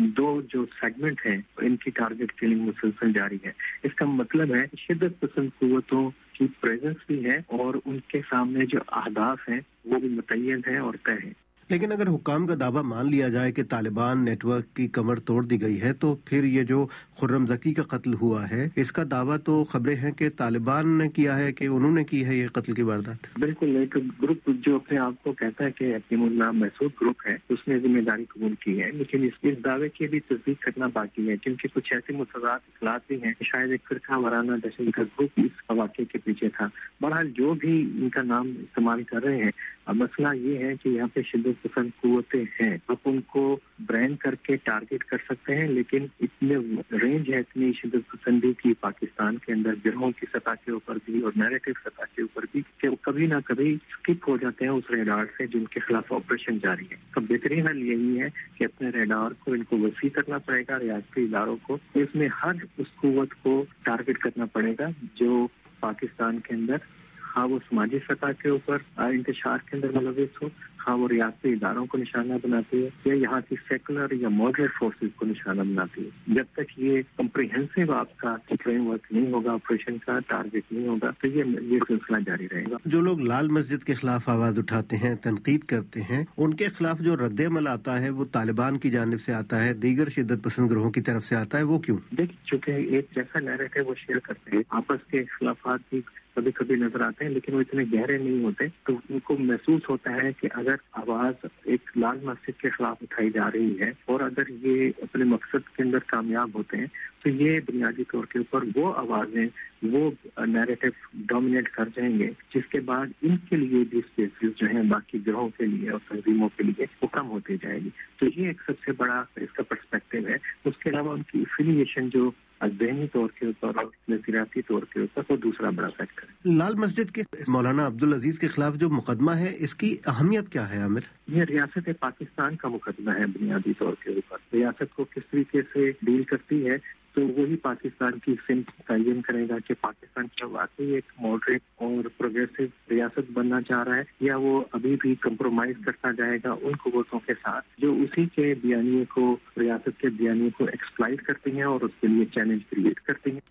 جو سیگمنٹ ہیں ان کی ٹارگٹ کلنگ مسلسل جاری ہے۔ اس کا مطلب ہے شدت پسند قوتوں کی پریزنس بھی ہے اور ان کے سامنے جو اہداف ہیں وہ بھی متعین ہیں اور طے ہیں۔ لیکن اگر حکام کا دعویٰ مان لیا جائے کہ طالبان نیٹ ورک کی کمر توڑ دی گئی ہے، تو پھر یہ جو خرم زکی کا قتل ہوا ہے، اس کا دعویٰ تو خبریں ہیں کہ طالبان نے کیا ہے، کہ انہوں نے کی ہے یہ قتل کی واردات۔ بالکل، ایک گروپ جو اپنے آپ کو کہتا ہے کہ حکیم اللہ محسود گروپ ہے، اس نے ذمہ داری قبول کی ہے، لیکن اس دعوے کی بھی تصدیق کرنا باقی ہے، کیونکہ کچھ ایسے متضاد اطلاعات بھی ہیں شاید ایک فرقہ وارانہ دہشت گرد گروپ اس واقعے کے پیچھے تھا۔ بہرحال جو بھی ان کا نام استعمال کر رہے ہیں، مسئلہ یہ ہے کہ یہاں پہ شدت پسند قوتیں ہیں، آپ ان کو برینڈ کر کے ٹارگٹ کر سکتے ہیں، لیکن اتنے رینج ہے اتنی شدت پسندی کی پاکستان کے اندر گروہوں کی سطح کے اوپر بھی اور نیریٹو سطح کے اوپر بھی، کہ وہ کبھی نہ کبھی اسکپ ہو جاتے ہیں اس ریڈار سے جن کے خلاف آپریشن جاری ہے۔ تو بہترین حل یہی ہے کہ اپنے ریڈار کو ان کو وسیع کرنا پڑے گا، ریاستی اداروں کو اس میں ہر اس قوت کو ٹارگٹ کرنا پڑے گا جو پاکستان کے اندر خواہ وہ سماجی سطح کے اوپر انتشار کے اندر ملوث ہو، خواہ وہ ریاستی اداروں کو نشانہ بناتی ہے یا یہاں کی سیکولر یا ماڈریٹ فورسز کو نشانہ بناتی ہے۔ جب تک یہ کمپریہنسو آپ کا فریم ورک نہیں ہوگا، آپریشن کا ٹارگٹ نہیں ہوگا، تو یہ سلسلہ جاری رہے گا۔ جو لوگ لال مسجد کے خلاف آواز اٹھاتے ہیں، تنقید کرتے ہیں، ان کے خلاف جو رد عمل آتا ہے وہ طالبان کی جانب سے آتا ہے، دیگر شدت پسند گروہوں کی طرف سے آتا ہے، وہ کیوں؟ دیکھیں، چونکہ ایک جیسا نیریٹو وہ شیئر کرتے ہیں، آپس کے اختلافات بھی کبھی کبھی نظر آتے ہیں، لیکن وہ اتنے گہرے نہیں ہوتے، تو ان کو محسوس ہوتا ہے کہ اگر آواز ایک لال مسجد کے خلاف اٹھائی جا رہی ہے اور اگر یہ اپنے مقصد کے اندر کامیاب ہوتے ہیں تو یہ بنیادی طور کے اوپر وہ آوازیں، وہ نیریٹو ڈومینیٹ کر جائیں گے، جس کے بعد ان کے لیے بھی اسپیسز جو ہیں باقی گروہوں کے لیے اور تنظیموں کے لیے وہ کم ہوتی جائے گی۔ تو یہ ایک سب سے بڑا اس کا پرسپیکٹو ہے۔ اس کے علاوہ ان کی افیلیشن جو ذہنی طور کے اوپر اور نظریاتی طور کے اوپر وہ دوسرا بڑا فیکٹر ہے۔ لال مسجد کے مولانا عبدالعزیز کے خلاف جو مقدمہ ہے، اس کی اہمیت کیا ہے عامر؟ یہ ریاست پاکستان کا مقدمہ ہے بنیادی طور کے اوپر۔ ریاست کو کس طریقے سے ڈیل کرتی ہے تو وہی پاکستان کی سمت تعین کرے گا کہ پاکستان کیا واقعی ایک ماڈریٹ اور پروگریسو ریاست بننا چاہ رہا ہے یا وہ ابھی بھی کمپرومائز کرتا جائے گا ان قوتوں کے ساتھ جو اسی کے بیانیے کو، ریاست کے بیانیے کو ایکسپلائٹ کرتی ہیں اور اس کے لیے چیلنج کریٹ کرتی ہیں۔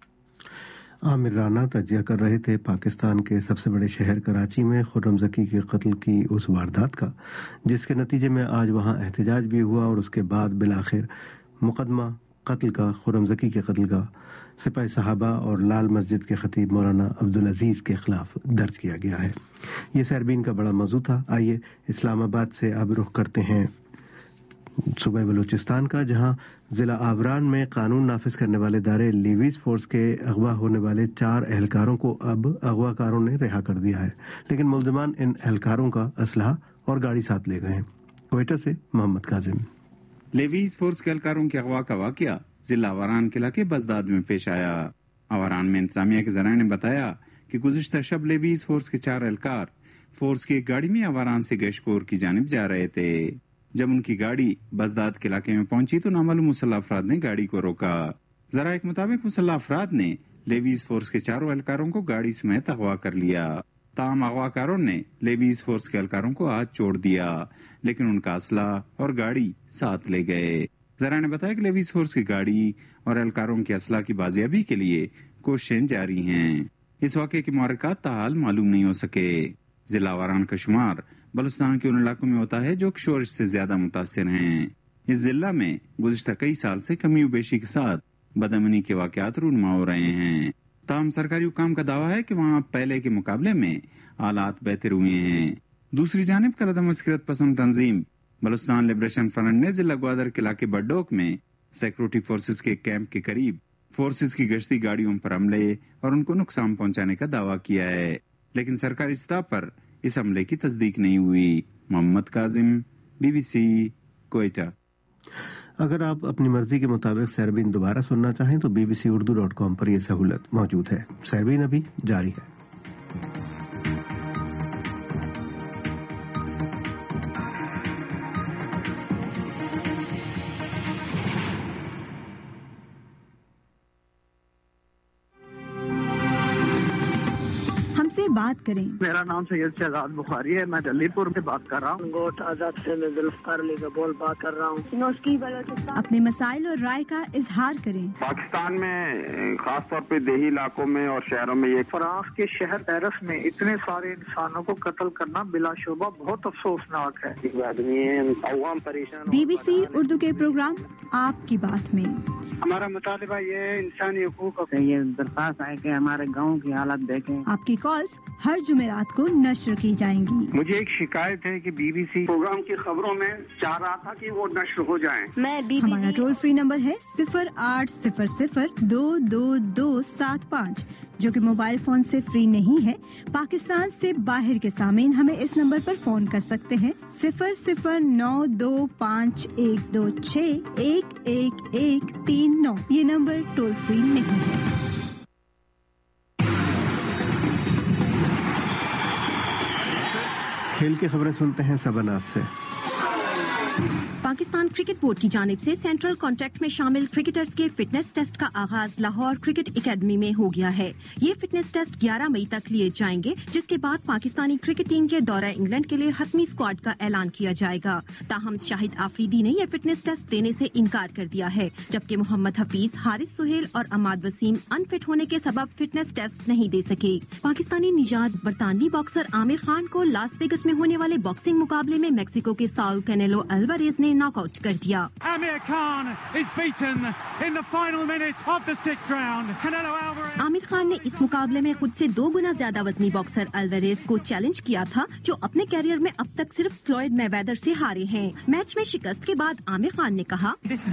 عامر رانا تجزیہ کر رہے تھے پاکستان کے سب سے بڑے شہر کراچی میں خرم زکی کے قتل کی اس واردات کا، جس کے نتیجے میں آج وہاں احتجاج بھی ہوا اور اس کے بعد بالآخر مقدمہ قتل کا، خرم زکی کے قتل کا سپاہی صحابہ اور لال مسجد کے خطیب مولانا عبدالعزیز کے خلاف درج کیا گیا ہے۔ یہ سیربین کا بڑا موضوع تھا۔ آئیے اسلام آباد سے اب رخ کرتے ہیں صوبہ بلوچستان کا، جہاں ضلع آوران میں قانون نافذ کرنے والے ادارے لیویز فورس کے اغوا ہونے والے 4 اہلکاروں کو اب اغوا کاروں نے رہا کر دیا ہے، لیکن ملزمان ان اہلکاروں کا اسلحہ اور گاڑی ساتھ لے گئے ہیں۔ کوئٹہ سے محمد کاظم۔ لیویز فورس کے اہلکاروں کے اغوا کا واقعہ ضلع آوران کے علاقے بزداد میں پیش آیا۔ آوران میں انتظامیہ کے ذرائع نے بتایا کہ گزشتہ شب لیویز فورس کے 4 اہلکار فورس کی ایک گاڑی میں آوران سے گشکور کی جانب جا رہے تھے۔ جب ان کی گاڑی بزداد کے علاقے میں پہنچی تو نامعلوم مسلح افراد نے گاڑی کو روکا۔ ذرائع کے مطابق مسلح افراد نے لیویز فورس کے 4 اہلکاروں کو گاڑی سمیت اغوا کر لیا۔ تاہم اغوا کاروں نے لیویز فورس کے اہلکاروں کو ہاتھ چھوڑ دیا، لیکن ان کا اسلحہ اور گاڑی ساتھ لے گئے۔ ذرائع نے بتایا کہ لیویز فورس کی گاڑی اور اہلکاروں کے اسلحہ کی بازیابی کے لیے کوششیں جاری ہیں۔ اس واقعے کے محرکات تاحال معلوم نہیں ہو سکے۔ ضلع آوران کا شمار بلوچستان کے ان علاقوں میں ہوتا ہے جو شورش سے زیادہ متاثر ہیں۔ اس ضلع میں گزشتہ کئی سال سے کمی و بیشی کے ساتھ بدامنی کے واقعات رونما ہو رہے ہیں. تاہم سرکاری حکام کا دعویٰ ہے کہ وہاں پہلے کے مقابلے میں حالات بہتر ہوئے ہیں. دوسری جانب کلعدم عسکریت پسند تنظیم بلوچستان لبریشن فرنٹ نے ضلع گوادر کے علاقے بڈوک میں سیکورٹی فورسز کے کیمپ کے قریب فورسز کی گشتی گاڑیوں پر حملے اور ان کو نقصان پہنچانے کا دعویٰ کیا ہے، لیکن سرکاری سطح پر اس حملے کی تصدیق نہیں ہوئی. محمد کاظم، BBC، کوئٹہ. اگر آپ اپنی مرضی کے مطابق سیربین دوبارہ سننا چاہیں تو bbcurdu.com پر یہ سہولت موجود ہے. سیربین ابھی جاری ہے. بات کریں. میرا نام سید شہزاد بخاری ہے، میں دلی پور سے بات کر رہا ہوں. گوٹ آزاد سے میں ذوالفقار علی گبول بات کر رہا ہوں. اپنے مسائل اور رائے کا اظہار کریں. پاکستان میں خاص طور پہ دیہی علاقوں میں اور شہروں میں یہ فرانس کے شہر پیرس میں اتنے سارے انسانوں کو قتل کرنا بلا شبہ بہت افسوسناک ہے. عوام پریشان. BBC اردو کے پروگرام آپ کی بات میں ہمارا مطالبہ یہ انسانی حقوق سے یہ درخواست ہے کہ ہمارے گاؤں کی حالت دیکھیں. آپ کی کالز ہر جمعرات کو نشر کی جائیں گی. مجھے ایک شکایت ہے کہ BBC پروگرام کی خبروں میں چاہ رہا تھا کہ وہ نشر ہو جائیں. ہمارا ٹول فری نمبر ہے 0800-222-75 جو کہ موبائل فون سے فری نہیں ہے. پاکستان سے باہر کے سامعین ہمیں اس نمبر پر فون کر سکتے ہیں 009251161139. یہ نمبر ٹول فری نہیں ہے. کھیل کی خبریں سنتے ہیں سباناز سے. پاکستان کرکٹ بورڈ کی جانب سے سینٹرل کانٹریکٹ میں شامل کرکٹرز کے فٹنس ٹیسٹ کا آغاز لاہور کرکٹ اکیڈمی میں ہو گیا ہے. یہ فٹنس ٹیسٹ 11 مئی تک لیے جائیں گے، جس کے بعد پاکستانی کرکٹ ٹیم کے دورہ انگلینڈ کے لیے حتمی اسکواڈ کا اعلان کیا جائے گا. تاہم شاہد آفریدی نے یہ فٹنس ٹیسٹ دینے سے انکار کر دیا ہے، جبکہ محمد حفیظ، حارث سہیل اور عماد وسیم انفٹ ہونے کے سبب فٹنس ٹیسٹ نہیں دے سکے. پاکستانی نژاد برطانوی باکسر عامر خان کو لاس ویگس میں ہونے والے باکسنگ مقابلے میں میکسیکو کے ساؤل کینیلو الواریز نے ناک آؤٹ کر دیا. عامر خان نے اس مقابلے میں خود سے 2 گنا زیادہ وزنی باکسر الواریز کو چیلنج کیا تھا، جو اپنے کیریئر میں اب تک صرف فلوئڈ میویدر سے ہارے ہیں. میچ میں شکست کے بعد عامر خان نے کہا،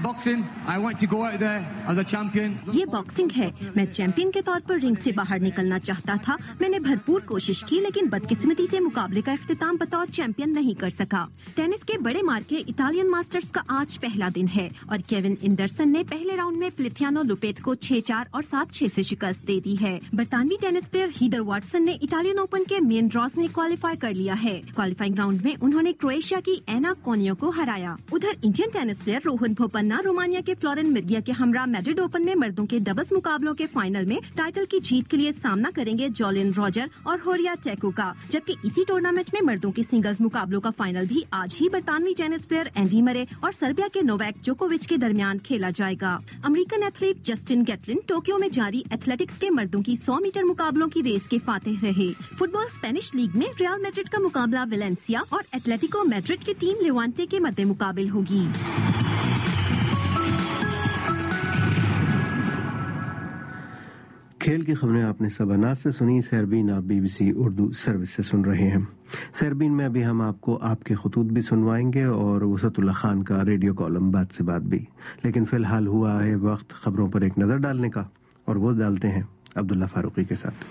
یہ باکسنگ ہے، میں چیمپئن کے طور پر رنگ سے باہر نکلنا چاہتا تھا. میں نے بھرپور کوشش کی، لیکن بدقسمتی سے مقابلے کا اختتام بطور چیمپئن نہیں کر سکا. ٹینس کے بڑے مارکے اٹالین ماسٹرز کا آج پہلا دن ہے اور کیون اینڈرسن نے پہلے راؤنڈ میں فلیتیانو لوپیت کو 6-4 اور 7-6 سے شکست دے دی ہے. برطانوی ٹینس پلیئر ہیدر واٹسن نے اٹالین اوپن کے مین ڈراز میں کوالیفائی کر لیا ہے. کوالیفائنگ راؤنڈ میں انہوں نے کروشیا کی اینا کونیو کو ہرایا. ادھر Indian tennis player Rohan Bopanna Romania کے فلورن مرگیا کے ہمراہ میڈرڈ اوپن میں مردوں کے ڈبلز مقابلوں کے فائنل میں ٹائٹل کی جیت کے لیے سامنا کریں گے جولین راجر اور ہوریا ٹیکو کا. جبکہ اسی ٹورنامنٹ میں مردوں کے سنگلز مقابلوں کا فائنل بھی آج ہی برطانوی ٹینس پلیئر اینڈی مرے اور سربیا کے نوویک جوکووچ کے درمیان کھیلا جائے گا. American athlete Justin Gatlin Tokyo میں جاری ایتھلیٹکس کے مردوں کی 100 میٹر مقابلوں کی ریس کے فاتح رہے. فٹ بال اسپینش لیگ میں ریال میڈرڈ کا مقابلہ ویلنسیا اور ایتلیٹیکو میڈرڈ کی ٹیم لیوانٹے کے مد مقابل ہوگی. کھیل کی خبریں آپ نے سباناز سے سنی. سیربین آپ BBC اردو سروس سے سن رہے ہیں. سیربین میں ابھی ہم آپ کو آپ کے خطوط بھی سنوائیں گے اور وسعت اللہ خان کا ریڈیو کالم بات سے بات بھی. لیکن فی الحال ہوا ہے وقت خبروں پر ایک نظر ڈالنے کا، اور وہ ڈالتے ہیں عبداللہ فاروقی کے ساتھ.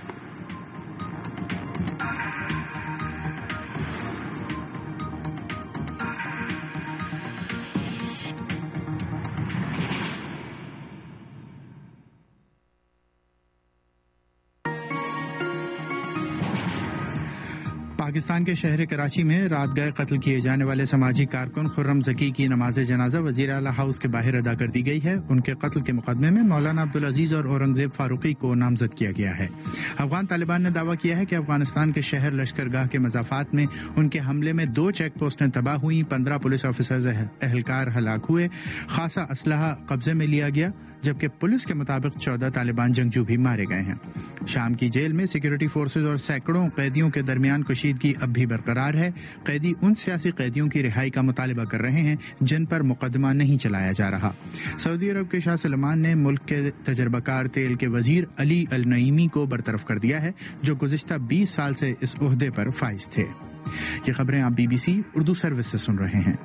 پاکستان کے شہر کراچی میں رات گئے قتل کیے جانے والے سماجی کارکن خرم ذکی کی نماز جنازہ وزیر اعلیٰ ہاؤس کے باہر ادا کر دی گئی ہے. ان کے قتل کے مقدمے میں مولانا عبدالعزیز اور اورنگزیب فاروقی کو نامزد کیا گیا ہے. افغان طالبان نے دعویٰ کیا ہے کہ افغانستان کے شہر لشکرگاہ کے مضافات میں ان کے حملے میں 2 چیک پوسٹیں تباہ ہوئیں، 15 پولیس آفیسرز اہلکار ہلاک ہوئے، خاصا اسلحہ قبضے میں لیا گیا، جبکہ پولیس کے مطابق 14 طالبان جنگجو بھی مارے گئے ہیں. شام کی جیل میں سیکورٹی فورسز اور سینکڑوں قیدیوں کے درمیان کشیدگی اب بھی برقرار ہے. قیدی ان سیاسی قیدیوں کی رہائی کا مطالبہ کر رہے ہیں جن پر مقدمہ نہیں چلایا جا رہا. سعودی عرب کے شاہ سلمان نے ملک کے تجربہ کار تیل کے وزیر علی النعیمی کو برطرف کر دیا ہے جو گزشتہ 20 سال سے اس عہدے پر فائز تھے. یہ خبریں آپ BBC اردو سروس سے سن رہے ہیں.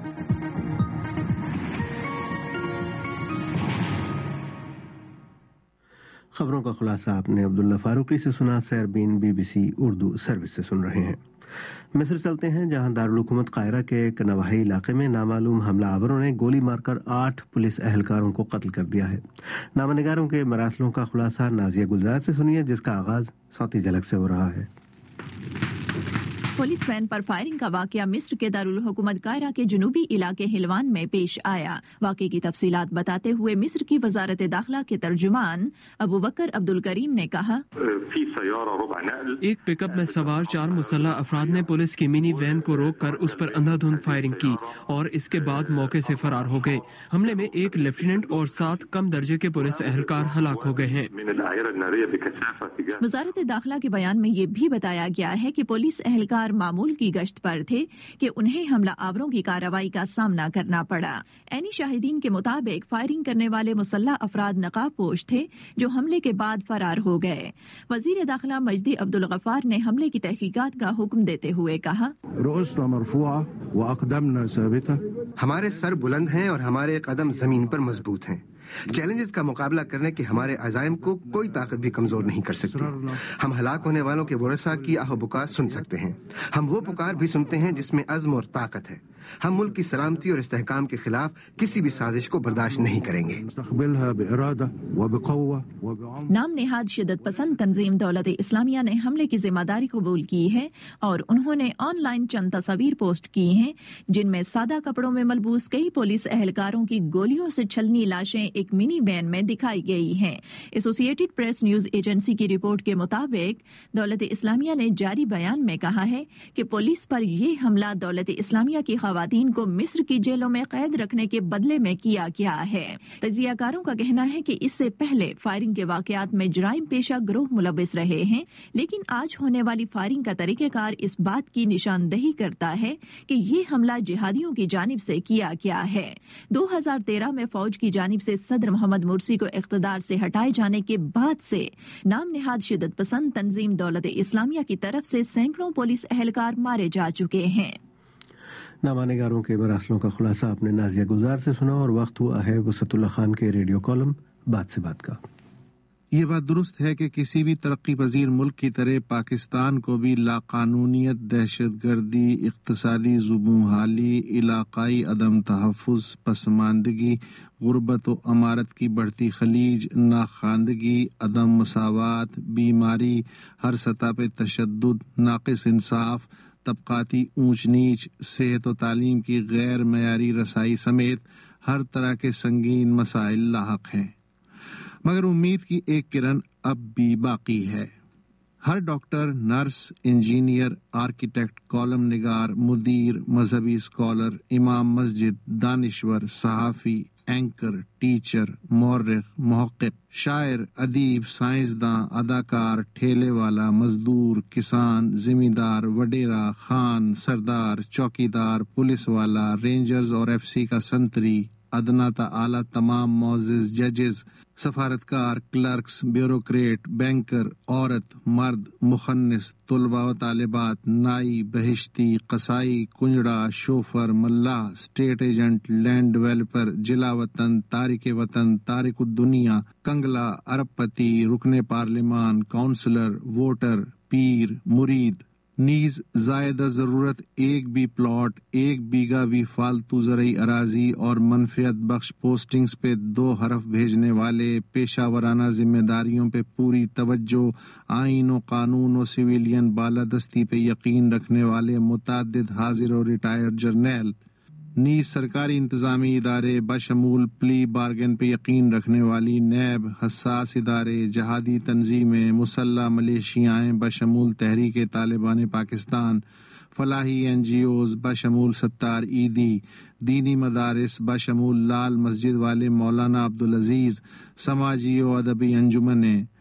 خبروں کا خلاصہ آپ نے عبداللہ فاروقی سے سنا. سیربین BBC اردو سروس سے سن رہے ہیں. مصر چلتے ہیں جہاں دارالحکومت قاہرہ کے ایک نواحی علاقے میں نامعلوم حملہ آوروں نے گولی مار کر 8 پولیس اہلکاروں کو قتل کر دیا ہے. نامہ نگاروں کے مراسلوں کا خلاصہ نازیہ گلزار سے سنیے جس کا آغاز صوتی جھلک سے ہو رہا ہے. پولیس وین پر فائرنگ کا واقعہ مصر کے دارالحکومت قاہرہ کے جنوبی علاقے حلوان میں پیش آیا. واقعے کی تفصیلات بتاتے ہوئے مصر کی وزارت داخلہ کے ترجمان ابو بکر عبدالکریم نے کہا ایک پک اپ میں سوار 4 مسلح افراد نے پولیس کی منی وین کو روک کر اس پر اندھا دھند فائرنگ کی اور اس کے بعد موقع سے فرار ہو گئے. حملے میں ایک لیفٹیننٹ اور 7 کم درجے کے پولیس اہلکار ہلاک ہو گئے ہیں. وزارت داخلہ کے بیان میں یہ بھی بتایا گیا ہے کہ پولیس اہلکار معمول کی گشت پر تھے کہ انہیں حملہ آوروں کی کارروائی کا سامنا کرنا پڑا. عینی شاہدین کے مطابق فائرنگ کرنے والے مسلح افراد نقاب پوش تھے جو حملے کے بعد فرار ہو گئے. وزیر داخلہ مجدی عبدالغفار نے حملے کی تحقیقات کا حکم دیتے ہوئے کہا ہمارے سر بلند ہیں اور ہمارے قدم زمین پر مضبوط ہیں. چیلنجز کا مقابلہ کرنے کے ہمارے عزائم کو کوئی طاقت بھی کمزور نہیں کر سکتی. ہم ہلاک ہونے والوں کے ورثاء کی آہ و بکا سن سکتے ہیں. ہم وہ پکار بھی سنتے ہیں جس میں عزم اور طاقت ہے. ہم ملک کی سلامتی اور استحکام کے خلاف کسی بھی سازش کو برداشت نہیں کریں گے. نام نہاد شدت پسند تنظیم دولت اسلامیہ نے حملے کی ذمہ داری قبول کی ہے اور انہوں نے آن لائن چند تصاویر پوسٹ کی ہیں جن میں سادہ کپڑوں میں ملبوس کئی پولیس اہلکاروں کی گولیوں سے چھلنی لاشیں ایک منی وین میں دکھائی گئی ہیں. Associated press news agency کی رپورٹ کے مطابق دولت اسلامیہ نے جاری بیان میں کہا ہے کہ پولیس پر یہ حملہ دولت اسلامیہ کی خواتین کو مصر کی جیلوں میں قید رکھنے کے بدلے میں کیا گیا ہے. تجزیہ کاروں کا کہنا ہے کہ اس سے پہلے فائرنگ کے واقعات میں جرائم پیشہ گروہ ملوث رہے ہیں لیکن آج ہونے والی فائرنگ کا طریقہ کار اس بات کی نشاندہی کرتا ہے کہ یہ حملہ جہادیوں کی جانب سے کیا گیا ہے. 2013 میں فوج کی جانب سے صدر محمد مرسی کو اقتدار سے ہٹائے جانے کے بعد سے نام نہاد شدت پسند تنظیم دولت اسلامیہ کی طرف سے سینکڑوں پولیس اہلکار مارے جا چکے ہیں. نامہ نگاروں کے مراسلوں کا خلاصہ آپ نے نازیہ گلزار سے سنا اور وقت ہوا ہے وسعت اللہ خان کے ریڈیو کالم بات سے بات کا. یہ بات درست ہے کہ کسی بھی ترقی پذیر ملک کی طرح پاکستان کو بھی لاقانونیت، دہشت گردی، اقتصادی زبوں-حالی، علاقائی عدم تحفظ، پسماندگی، غربت و امارت کی بڑھتی خلیج، ناخواندگی، عدم مساوات، بیماری، ہر سطح پہ تشدد، ناقص انصاف، طبقاتی اونچ نیچ، صحت و تعلیم کی غیر معیاری رسائی سمیت ہر طرح کے سنگین مسائل لاحق ہیں. مگر امید کی ایک کرن اب بھی باقی ہے. ہر doctor, nurse, engineer, architect, column نگار، مدیر، مذہبی اسکالر، امام مسجد، دانشور، صحافی، اینکر، ٹیچر، مورخ، محقق، شاعر، ادیب، سائنسداں، اداکار، ٹھیلے والا، مزدور، کسان، زمیندار، وڈیرا، خان، سردار، چوکیدار، پولیس والا، رینجرز اور FC کا سنتری، ادنا تا اعلیٰ تمام معزز ججز، سفارتکار، کلرکس، بیوروکریٹ، بینکر، عورت، مرد، مخنث، طلباء و طالبات، نائی، بہشتی، قصائی، کنجڑا، شوفر، ملاح، اسٹیٹ ایجنٹ، لینڈ ڈیولپر، جلا وطن، تارک وطن، تارک الدنیا، کنگلا، ارب پتی، رکن پارلیمان، کونسلر، ووٹر، پیر، مرید، نیز زائدہ ضرورت ایک بھی پلاٹ، ایک بیگہ بھی فالتو زرعی اراضی اور منفعت بخش پوسٹنگز پہ 2 حرف بھیجنے والے، پیشہ ورانہ ذمہ داریوں پہ پوری توجہ، آئین و قانون و سویلین بالادستی پہ یقین رکھنے والے متعدد حاضر و ریٹائرڈ جرنیل، نیز سرکاری انتظامی ادارے بشمول پلی بارگن پہ یقین رکھنے والی نیب، حساس ادارے، جہادی تنظیمیں، مسلح ملیشیائیں بشمول تحریک طالبان پاکستان، فلاحی NGOز بشمول ستار عیدی، دینی مدارس بشمول لال مسجد والے مولانا عبدالعزیز، سماجی و ادبی انجمنیں،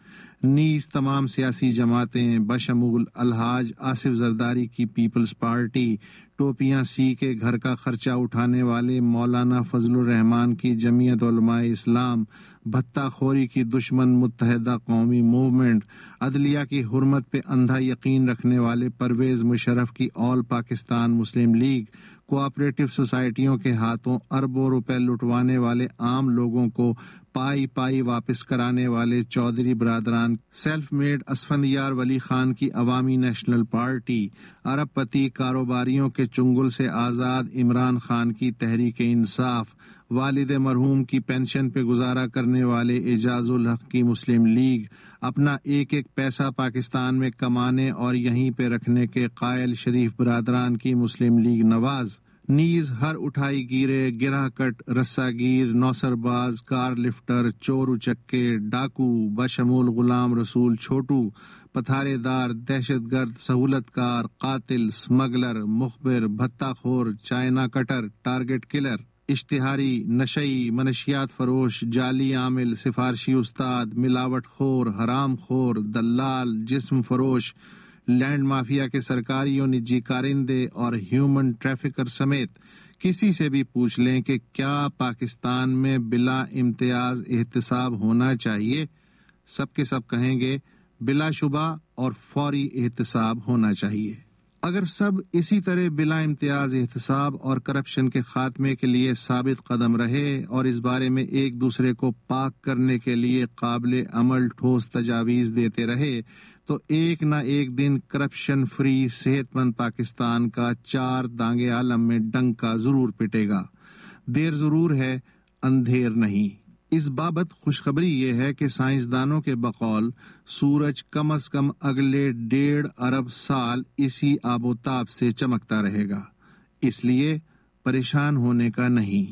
نیز تمام سیاسی جماعتیں بشمول الحاج آصف زرداری کی پیپلز پارٹی، ٹوپیاں سی کے گھر کا خرچہ اٹھانے والے مولانا فضل الرحمان کی جمعیت علماء اسلام، بھتہ خوری کی دشمن متحدہ قومی موومنٹ، عدلیہ کی حرمت پہ اندھا یقین رکھنے والے پرویز مشرف کی all Pakistan Muslim League, cooperative سوسائٹیوں کے ہاتھوں اربوں روپے لٹوانے والے عام لوگوں کو پائی پائی واپس کرانے والے چودھری برادران، سیلف میڈ اسفندیار ولی خان کی عوامی نیشنل پارٹی، ارب پتی کاروباریوں کے چنگل سے آزاد عمران خان کی تحریک انصاف، والد مرحوم کی پینشن پہ گزارا کرنے والے اعجاز الحق کی مسلم لیگ، اپنا ایک ایک پیسہ پاکستان میں کمانے اور یہیں پہ رکھنے کے قائل شریف برادران کی مسلم لیگ نواز، نیز ہر اٹھائی گیرے، گرہ کٹ، رسا گیر، نوسر باز، کار لفٹر، چور اچکے، ڈاکو بشمول غلام رسول چھوٹو، پتھارے دار، دہشت گرد، سہولت کار، قاتل، سمگلر، مخبر، بھتہ خور، چائنا کٹر، ٹارگٹ کلر، اشتہاری، نشئی، منشیات فروش، جعلی عامل، سفارشی استاد، ملاوٹ خور، حرام خور، دلال، جسم فروش، لینڈ مافیا کے سرکاری اور نجی کارندے اور ہیومن ٹریفکر سمیت کسی سے بھی پوچھ لیں کہ کیا پاکستان میں بلا امتیاز احتساب ہونا چاہیے، سب کے سب کہیں گے بلا شبہ اور فوری احتساب ہونا چاہیے۔ اگر سب اسی طرح بلا امتیاز احتساب اور کرپشن کے خاتمے کے لیے ثابت قدم رہے اور اس بارے میں ایک دوسرے کو پاک کرنے کے لیے قابل عمل ٹھوس تجاویز دیتے رہے تو ایک نہ ایک دن کرپشن فری صحت مند پاکستان کا چار دانگے عالم میں ڈنکا ضرور پٹے گا۔ دیر ضرور ہے، اندھیر نہیں۔ اس بابت خوشخبری یہ ہے کہ سائنسدانوں کے بقول سورج کم از کم اگلے 1.5 ارب سال اسی آب و تاب سے چمکتا رہے گا، اس لیے پریشان ہونے کا نہیں۔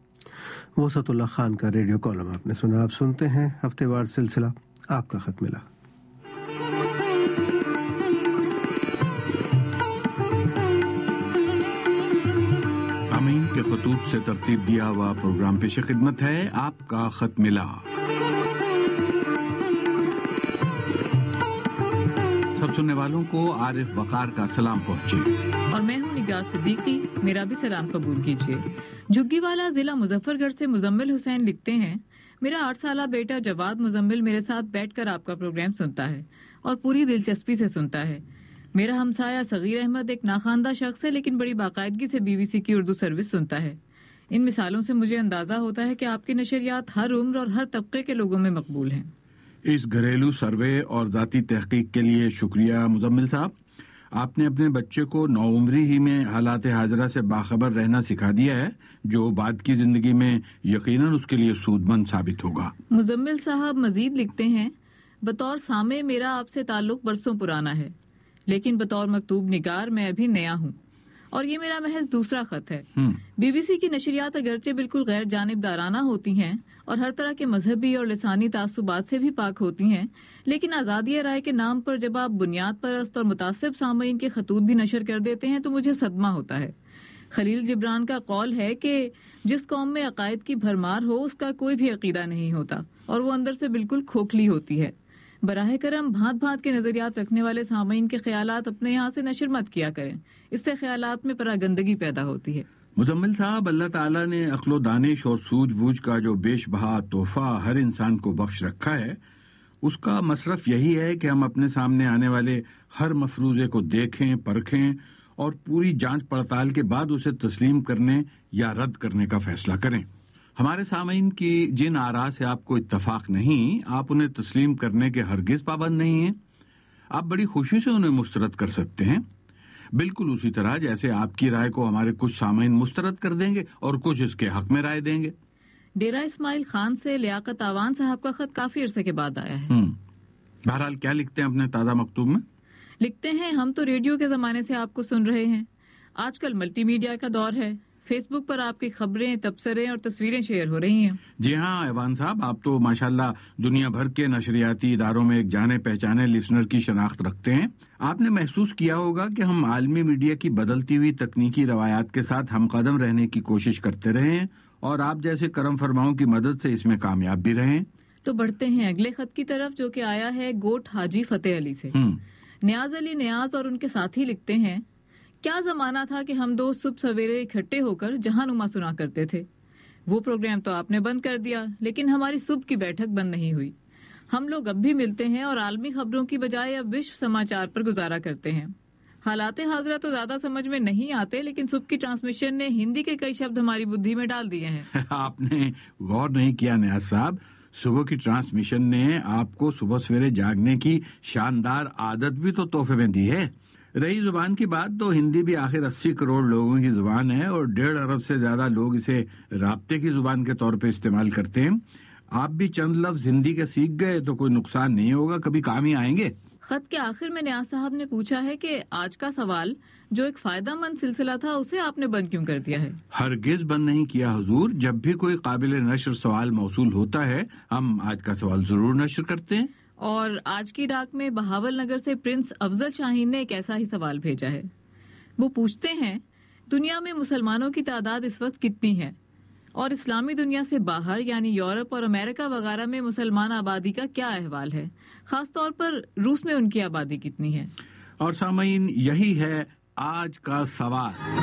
وسعت اللہ خان کا ریڈیو کالم آپ نے سنا۔ آپ سنتے ہیں ہفتے وار سلسلہ آپ کا خط ملا۔ کے خطوط سے ترتیب دیا ہوا پروگرام پیش خدمت ہے آپ کا خط ملا۔ سب سننے والوں کو عارف وقار کا سلام پہنچے۔ اور میں ہوں نگار صدیقی، میرا بھی سلام قبول کیجیے۔ جھگی والا ضلع مظفر گڑھ سے مزمل حسین لکھتے ہیں، میرا 8 سالہ بیٹا جواد مزمل میرے ساتھ بیٹھ کر آپ کا پروگرام سنتا ہے اور پوری دلچسپی سے سنتا ہے۔ میرا ہمسایہ صغیر احمد ایک ناخواندہ شخص ہے لیکن بڑی باقاعدگی سے BBC کی اردو سروس سنتا ہے۔ ان مثالوں سے مجھے اندازہ ہوتا ہے کہ آپ کی نشریات ہر عمر اور ہر طبقے کے لوگوں میں مقبول ہیں۔ اس گھریلو سروے اور ذاتی تحقیق کے لیے شکریہ مزمل صاحب۔ آپ نے اپنے بچے کو نوعمری ہی میں حالات حاضرہ سے باخبر رہنا سکھا دیا ہے، جو بعد کی زندگی میں یقیناً اس کے لیے سود مند ثابت ہوگا۔ مزمل صاحب مزید لکھتے ہیں، بطور سامع میرا آپ سے تعلق برسوں پرانا ہے، لیکن بطور مکتوب نگار میں ابھی نیا ہوں اور یہ میرا محض دوسرا خط ہے۔ BBC کی نشریات اگرچہ بالکل غیر جانبدارانہ ہوتی ہیں اور ہر طرح کے مذہبی اور لسانی تعصبات سے بھی پاک ہوتی ہیں، لیکن آزادی رائے کے نام پر جب آپ بنیاد پرست اور متعصب سامعین کے خطوط بھی نشر کر دیتے ہیں تو مجھے صدمہ ہوتا ہے۔ خلیل جبران کا قول ہے کہ جس قوم میں عقائد کی بھرمار ہو اس کا کوئی بھی عقیدہ نہیں ہوتا اور وہ اندر سے بالکل کھوکھلی ہوتی ہے۔ براہ کرم بھانت بھانت کے نظریات رکھنے والے سامعین کے خیالات اپنے یہاں سے نشر مت کیا کریں، اس سے خیالات میں پراگندگی پیدا ہوتی ہے۔ مزمل صاحب، اللہ تعالیٰ نے عقل و دانش اور سوجھ بوجھ کا جو بیش بہا تحفہ ہر انسان کو بخش رکھا ہے، اس کا مصرف یہی ہے کہ ہم اپنے سامنے آنے والے ہر مفروضے کو دیکھیں، پرکھیں اور پوری جانچ پڑتال کے بعد اسے تسلیم کرنے یا رد کرنے کا فیصلہ کریں۔ ہمارے سامعین کی جن آراء سے آپ کو اتفاق نہیں، آپ انہیں تسلیم کرنے کے ہرگز پابند نہیں ہیں۔ آپ بڑی خوشی سے انہیں مسترد کر سکتے ہیں، بالکل اسی طرح جیسے آپ کی رائے کو ہمارے کچھ سامعین مسترد کر دیں گے اور کچھ اس کے حق میں رائے دیں گے۔ ڈیرہ اسماعیل خان سے لیاقت آوان صاحب کا خط کافی عرصے کے بعد آیا ہے۔ بہرحال کیا لکھتے ہیں اپنے تازہ مکتوب میں؟ لکھتے ہیں، ہم تو ریڈیو کے زمانے سے آپ کو سن رہے ہیں، آج کل ملٹی میڈیا کا دور ہے، فیس بک پر آپ کی خبریں، تبصرے اور تصویریں شیئر ہو رہی ہیں۔ جی ہاں ایوان صاحب، آپ تو ماشاءاللہ دنیا بھر کے نشریاتی اداروں میں ایک جانے پہچانے لسنر کی شناخت رکھتے ہیں۔ آپ نے محسوس کیا ہوگا کہ ہم عالمی میڈیا کی بدلتی ہوئی تکنیکی روایات کے ساتھ ہم قدم رہنے کی کوشش کرتے رہے ہیں اور آپ جیسے کرم فرماؤں کی مدد سے اس میں کامیاب بھی رہے ہیں۔ تو بڑھتے ہیں اگلے خط کی طرف جو کہ آیا ہے گوٹ حاجی فتح علی سے۔ نیاز علی نیاز اور ان کے ساتھی لکھتے ہیں، کیا زمانہ تھا کہ ہم دو صبح سویرے اکٹھے ہو کر جہاں نما سنا کرتے تھے۔ وہ پروگرام تو آپ نے بند کر دیا، لیکن ہماری صبح کی بیٹھک بند نہیں ہوئی۔ ہم لوگ اب بھی ملتے ہیں اور عالمی خبروں کی بجائے اب وشو سماچار پر گزارا کرتے ہیں۔ حالات حاضرہ تو زیادہ سمجھ میں نہیں آتے، لیکن صبح کی ٹرانسمیشن نے ہندی کے کئی شبد ہماری بدھی میں ڈال دیے ہیں۔ آپ نے غور نہیں کیا نیاز صاحب، صبح کی ٹرانسمیشن نے آپ کو صبح سویرے جاگنے کی شاندار عادت بھی تو تحفے میں دی ہے۔ رہی زبان کی بات، تو ہندی بھی آخر 80 کروڑ لوگوں کی زبان ہے اور 1.5 ارب سے زیادہ لوگ اسے رابطے کی زبان کے طور پہ استعمال کرتے ہیں۔ آپ بھی چند لفظ ہندی کے سیکھ گئے تو کوئی نقصان نہیں ہوگا، کبھی کام ہی آئیں گے۔ خط کے آخر میں نیاز صاحب نے پوچھا ہے کہ آج کا سوال جو ایک فائدہ مند سلسلہ تھا اسے آپ نے بند کیوں کر دیا ہے؟ ہرگز بند نہیں کیا حضور، جب بھی کوئی قابل نشر سوال موصول ہوتا ہے ہم آج کا سوال ضرور نشر کرتے ہیں۔ اور آج کی ڈاک میں بہاول نگر سے پرنس افضل شاہین نے ایک ایسا ہی سوال بھیجا ہے۔ وہ پوچھتے ہیں، دنیا میں مسلمانوں کی تعداد اس وقت کتنی ہے اور اسلامی دنیا سے باہر یعنی یورپ اور امریکہ وغیرہ میں مسلمان آبادی کا کیا احوال ہے، خاص طور پر روس میں ان کی آبادی کتنی ہے؟ اور سامعین، یہی ہے آج کا سوال۔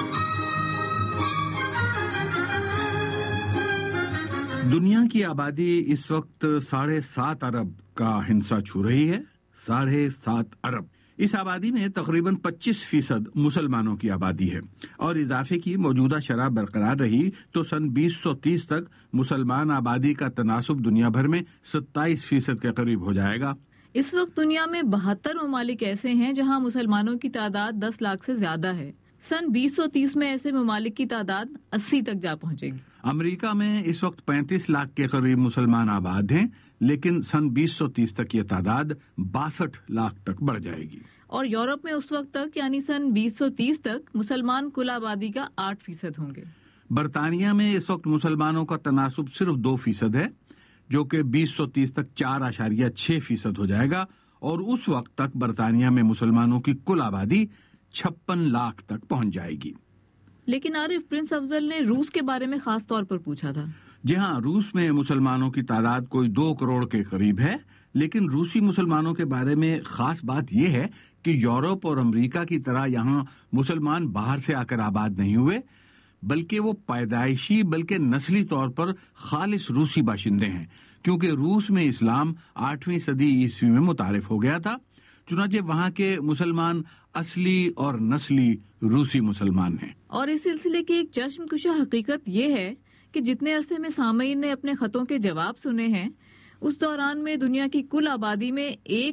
دنیا کی آبادی اس وقت 7.5 ارب کا ہنسا چھو رہی ہے۔ 7.5 ارب، اس آبادی میں تقریباً 25% مسلمانوں کی آبادی ہے، اور اضافے کی موجودہ شرح برقرار رہی تو سن 2030 تک مسلمان آبادی کا تناسب دنیا بھر میں 27% کے قریب ہو جائے گا۔ اس وقت دنیا میں 72 ممالک ایسے ہیں جہاں مسلمانوں کی تعداد 10 لاکھ سے زیادہ ہے۔ سن 2030 میں ایسے ممالک کی تعداد 80 تک جا پہنچے گی۔ امریکہ میں اس وقت 35 لاکھ کے قریب مسلمان آباد ہیں، لیکن سن 2030 تک یہ تعداد 62 لاکھ تک بڑھ جائے گی۔ اور یورپ میں اس وقت تک یعنی سن 2030 تک مسلمان کل آبادی کا 8% ہوں گے۔ برطانیہ میں اس وقت مسلمانوں کا تناسب صرف 2% ہے، جو کہ 2030 تک 4.6% ہو جائے گا، اور اس وقت تک برطانیہ میں مسلمانوں کی کل آبادی 56 لاکھ تک پہنچ جائے گی۔ لیکن عارف، پرنس افضل نے روس کے بارے میں خاص طور پر پوچھا تھا۔ جی ہاں، روس میں مسلمانوں کی تعداد کوئی 2 کروڑ کے قریب ہے، لیکن روسی مسلمانوں کے بارے میں خاص بات یہ ہے کہ یورپ اور امریکہ کی طرح یہاں مسلمان باہر سے آ کر آباد نہیں ہوئے، بلکہ وہ پیدائشی بلکہ نسلی طور پر خالص روسی باشندے ہیں، کیونکہ روس میں اسلام 8ویں صدی عیسوی میں متعارف ہو گیا تھا۔ چنانچہ وہاں کے مسلمان اصلی اور نسلی روسی مسلمان ہیں۔ اور اس سلسلے کی ایک چشم کشا حقیقت یہ ہے کہ جتنے عرصے میں سامعین نے اپنے خطوں کے جواب سنے ہیں، اس دوران میں دنیا کی کل آبادی میں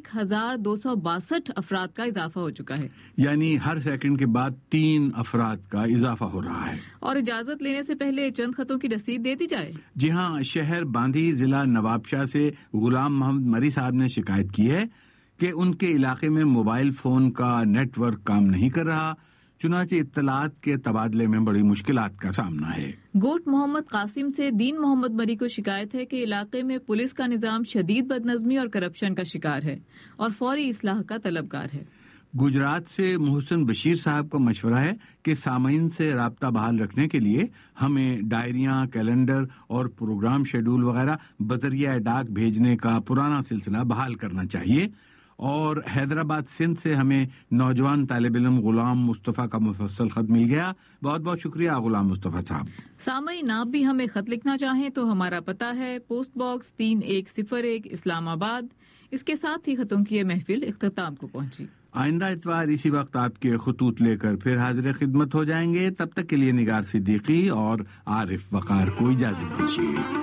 1262 افراد کا اضافہ ہو چکا ہے، یعنی ہر سیکنڈ کے بعد 3 افراد کا اضافہ ہو رہا ہے۔ اور اجازت لینے سے پہلے چند خطوں کی رسید دے دی جائے۔ جی ہاں، شہر باندھی ضلع نوابشاہ سے غلام محمد مری صاحب نے شکایت کی ہے کہ ان کے علاقے میں موبائل فون کا نیٹ ورک کام نہیں کر رہا، چنانچہ اطلاعات کے تبادلے میں بڑی مشکلات کا سامنا ہے۔ گوٹ محمد قاسم سے دین محمد مری کو شکایت ہے کہ علاقے میں پولیس کا نظام شدید بدنظمی اور کرپشن کا شکار ہے اور فوری اصلاح کا طلبگار ہے۔ گجرات سے محسن بشیر صاحب کا مشورہ ہے کہ سامعین سے رابطہ بحال رکھنے کے لیے ہمیں ڈائریاں، کیلنڈر اور پروگرام شیڈول وغیرہ بذریعہ ڈاک بھیجنے کا پرانا سلسلہ بحال کرنا چاہیے۔ اور حیدرآباد سندھ سے ہمیں نوجوان طالب علم غلام مصطفیٰ کا مفصل خط مل گیا۔ بہت بہت شکریہ غلام مصطفیٰ صاحب۔ سامعین، آپ بھی ہمیں خط لکھنا چاہیں تو ہمارا پتہ ہے پوسٹ باکس 3101 اسلام آباد۔ اس کے ساتھ ہی خطوں کی یہ محفل اختتام کو پہنچی۔ آئندہ اتوار اسی وقت آپ کے خطوط لے کر پھر حاضر خدمت ہو جائیں گے۔ تب تک کے لیے نگار صدیقی اور عارف وقار کو اجازت دیجیے۔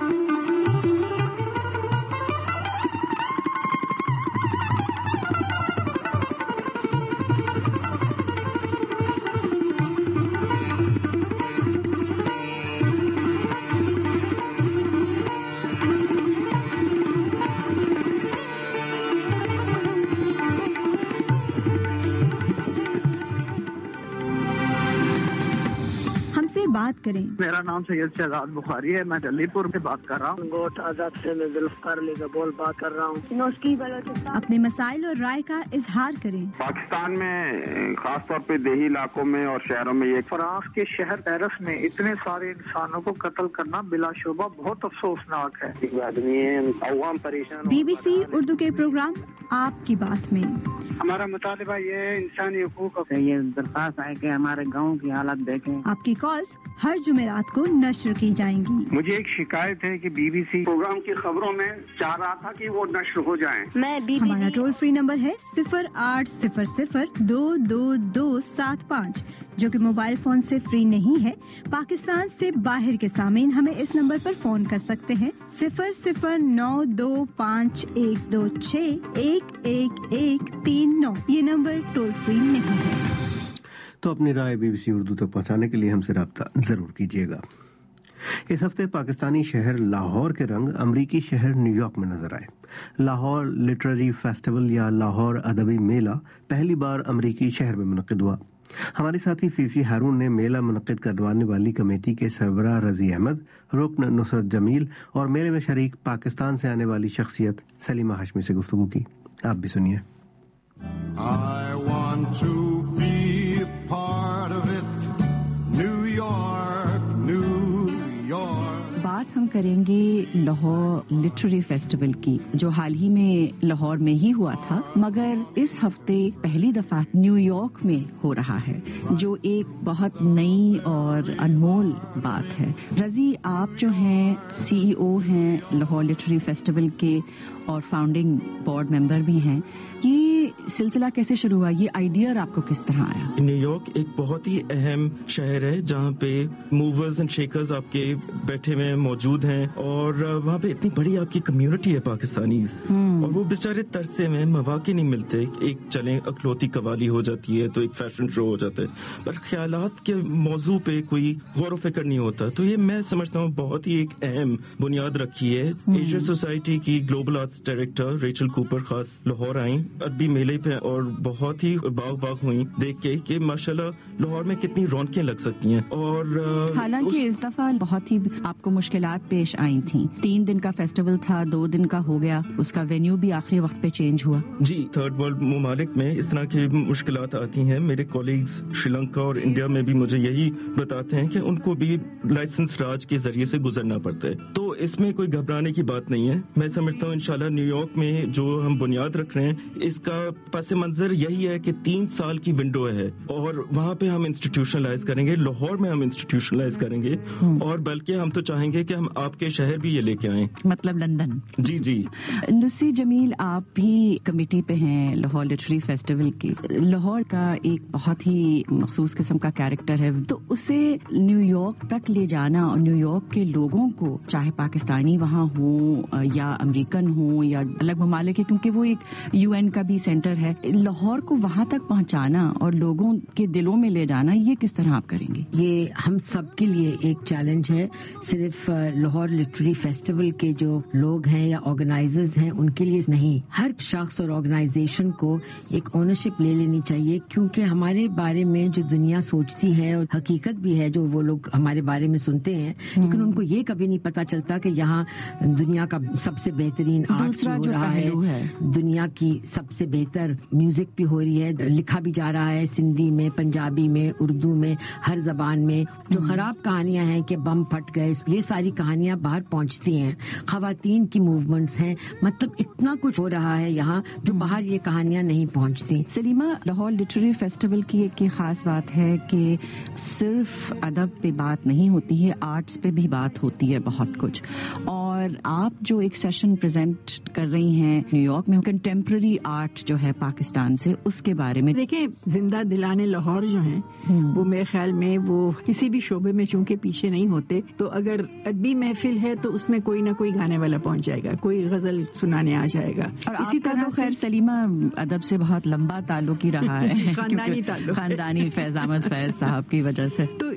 बात करें। मेरा नाम सैयद शहजाद बुखारी है, मैं जलीपुर से बात कर रहा हूँ। गोट आजाद से मैं जुल्फकार अली का बोल बात कर रहा हूँ। अपने मसाइल और राय का इजहार करें। पाकिस्तान में खासतौर पे देही इलाकों में और शहरों में ये फ्रांस के शहर पेरिस में इतने सारे इंसानों को कत्ल करना बिलाशुबा बहुत अफसोसनाक है। आदमी अवाम परेशान। BBC उर्दू के प्रोग्राम आपकी बात में हमारा मुतालिबा ये इंसानी हुकूक ये दरख्वास्त है कि हमारे गांव की हालत देखें। आपकी कॉल्स हर जुमेरात को नश्र की जाएंगी। मुझे एक शिकायत है कि BBC प्रोग्राम की खबरों में चाह रहा था कि वो नश्र हो जाएं। हमारा टोल फ्री नंबर है 0800-222-75 जो कि मोबाइल फोन से फ्री नहीं है। पाकिस्तान से बाहर के सामीन हमें इस नंबर पर फोन कर सकते हैं 009251161139। ये नंबर टोल फ्री नहीं है। तो अपनी राय BBC उर्दू तक पहुंचाने के लिए हमसे राब्ता जरूर कीजिएगा। इस हफ्ते पाकिस्तानी शहर लाहौर के रंग अमरीकी शहर न्यूयॉर्क में नजर आए। लाहौर लिटरेरी फेस्टिवल या लाहौर अदबी मेला पहली बार अमरीकी शहर में मुनक्किद हुआ। हमारे साथी फीफी हारून ने मेला मुनक्किद करवाने वाली कमेटी के सरबराह रजी अहमद, रुकन नुसरत जमील और मेले में शरीक पाकिस्तान से आने वाली शख्सियत सलीमा हाशमी से गुफ्तगू की। आप भी सुनिए। I want to be a part of it, New York, New York. बात हम करेंगे लाहौर लिटरेरी फेस्टिवल की, जो हाल ही में लाहौर में ही हुआ था, मगर इस हफ्ते पहली दफा न्यूयॉर्क में हो रहा है, जो एक बहुत नई और अनमोल बात है। रजी, आप जो हैं CEO हैं लाहौर लिटरेरी फेस्टिवल के और फाउंडिंग बोर्ड मेंबर भी हैं, ये सिलसिला कैसे शुरू हुआ? ये आइडिया आपको किस तरह आया? न्यूयॉर्क एक बहुत ही अहम शहर है जहाँ पे मूवर्स एंड शेकर्स आपके बैठे हुए मौजूद हैं और वहाँ पे इतनी बड़ी आपकी कम्युनिटी है पाकिस्तानी और वो बेचारे तरसे में मौके नहीं मिलते। एक चले अखलौती कवाली हो जाती है तो एक फैशन शो हो जाता है, पर ख्यालात के मौजू पे कोई गौर फिक्र नहीं होता। तो ये मैं समझता हूँ बहुत ही एक अहम बुनियाद रखी है। एशिया सोसाइटी की global arts director Rachel Cooper खास लाहौर आई अदबी मेले पे और बहुत ही बाग हुई देख के कि माशाल्लाह लाहौर में कितनी रौनकें लग सकती हैं। और हालांकि इस दफा बहुत ही आपको मुश्किलात पेश आई थी। 3 दिन का फेस्टिवल था, 2 दिन का हो गया, उसका वेन्यू भी आखिरी वक्त पे चेंज हुआ। जी, थर्ड वर्ल्ड ममालिक में इस तरह की मुश्किलात आती हैं। मेरे कॉलीग्स श्रीलंका और इंडिया में भी मुझे यही बताते हैं कि उनको भी लाइसेंस राज के जरिए से गुजरना पड़ता है। तो इसमें कोई घबराने की बात नहीं है। मैं समझता हूँ इंशाल्लाह न्यूयॉर्क में जो हम बुनियाद रख रहे हैं इसका पस मंजर यही है कि 3 साल की विंडो है और वहाँ पे हम इंस्टीट्यूशनलाइज करेंगे। लाहौर में हम इंस्टीट्यूशनलाइज करेंगे और बल्कि हम तो चाहेंगे कि हम आपके शहर भी ये लेके आए, मतलब लंदन। जी जी। नुसी जमील, आप भी कमेटी पे हैं लाहौर लिटरेरी फेस्टिवल की। लाहौर का एक बहुत ही मखसूस किस्म का कैरेक्टर है, तो उसे न्यूयॉर्क तक ले जाना और न्यूयॉर्क के लोगों को, चाहे पाकिस्तानी वहाँ हो या अमेरिकन हो या अलग ममालिक है, क्योंकि वो एक UN का भी सेंटर है, लाहौर को वहाँ तक पहुँचाना और लोगों के दिलों में ले जाना, ये किस तरह आप करेंगे? ये हम सब के लिए एक चैलेंज है। सिर्फ लाहौर लिटरेरी फेस्टिवल के जो लोग हैं या ऑर्गेनाइजर्स हैं उनके लिए नहीं, हर शख्स और ऑर्गेनाइजेशन को एक ओनरशिप ले लेनी चाहिए, क्योंकि हमारे बारे में जो दुनिया सोचती है और हकीकत भी है जो वो लोग हमारे बारे में सुनते हैं, लेकिन उनको ये कभी नहीं पता चलता कि यहाँ दुनिया का सबसे बेहतरीन आर्ट हो रहा है, दुनिया की सबसे बेहतर म्यूजिक भी हो रही है, लिखा भी जा रहा है सिंधी में, पंजाबी में, उर्दू में, हर जबान में। जो खराब कहानियां हैं कि बम फट गए, ये सारी कहानियां बाहर पहुंचती हैं। खवातीन की मूवमेंट्स हैं, मतलब इतना कुछ हो रहा है यहाँ जो बाहर ये कहानियां नहीं पहुंचती। सलीमा, लाहौर लिटरेरी फेस्टिवल की एक खास बात है कि सिर्फ अदब पे बात नहीं होती है, आर्ट्स पे भी बात होती है बहुत कुछ। और आप जो एक सेशन प्रेजेंट कर रही हैं न्यूयॉर्क में, कंटेम्पररी आर्ट जो है पाकिस्तान से, उसके बारे में देखें। जिंदा दिलाने लाहौर जो हैं वो मेरे ख्याल में वो किसी भी शोबे में चूंकि पीछे नहीं होते, तो अगर अदबी महफिल है तो उसमें कोई ना कोई गाने वाला पहुंच जाएगा, कोई गजल सुनाने आ जाएगा। और इसी तरह तो खैर सलीमा अदब से बहुत लंबा ताल्लुक ही रहा है, खानदानी ताल्लुक, खानदानी फैज अहमद फैज साहब की वजह से। तो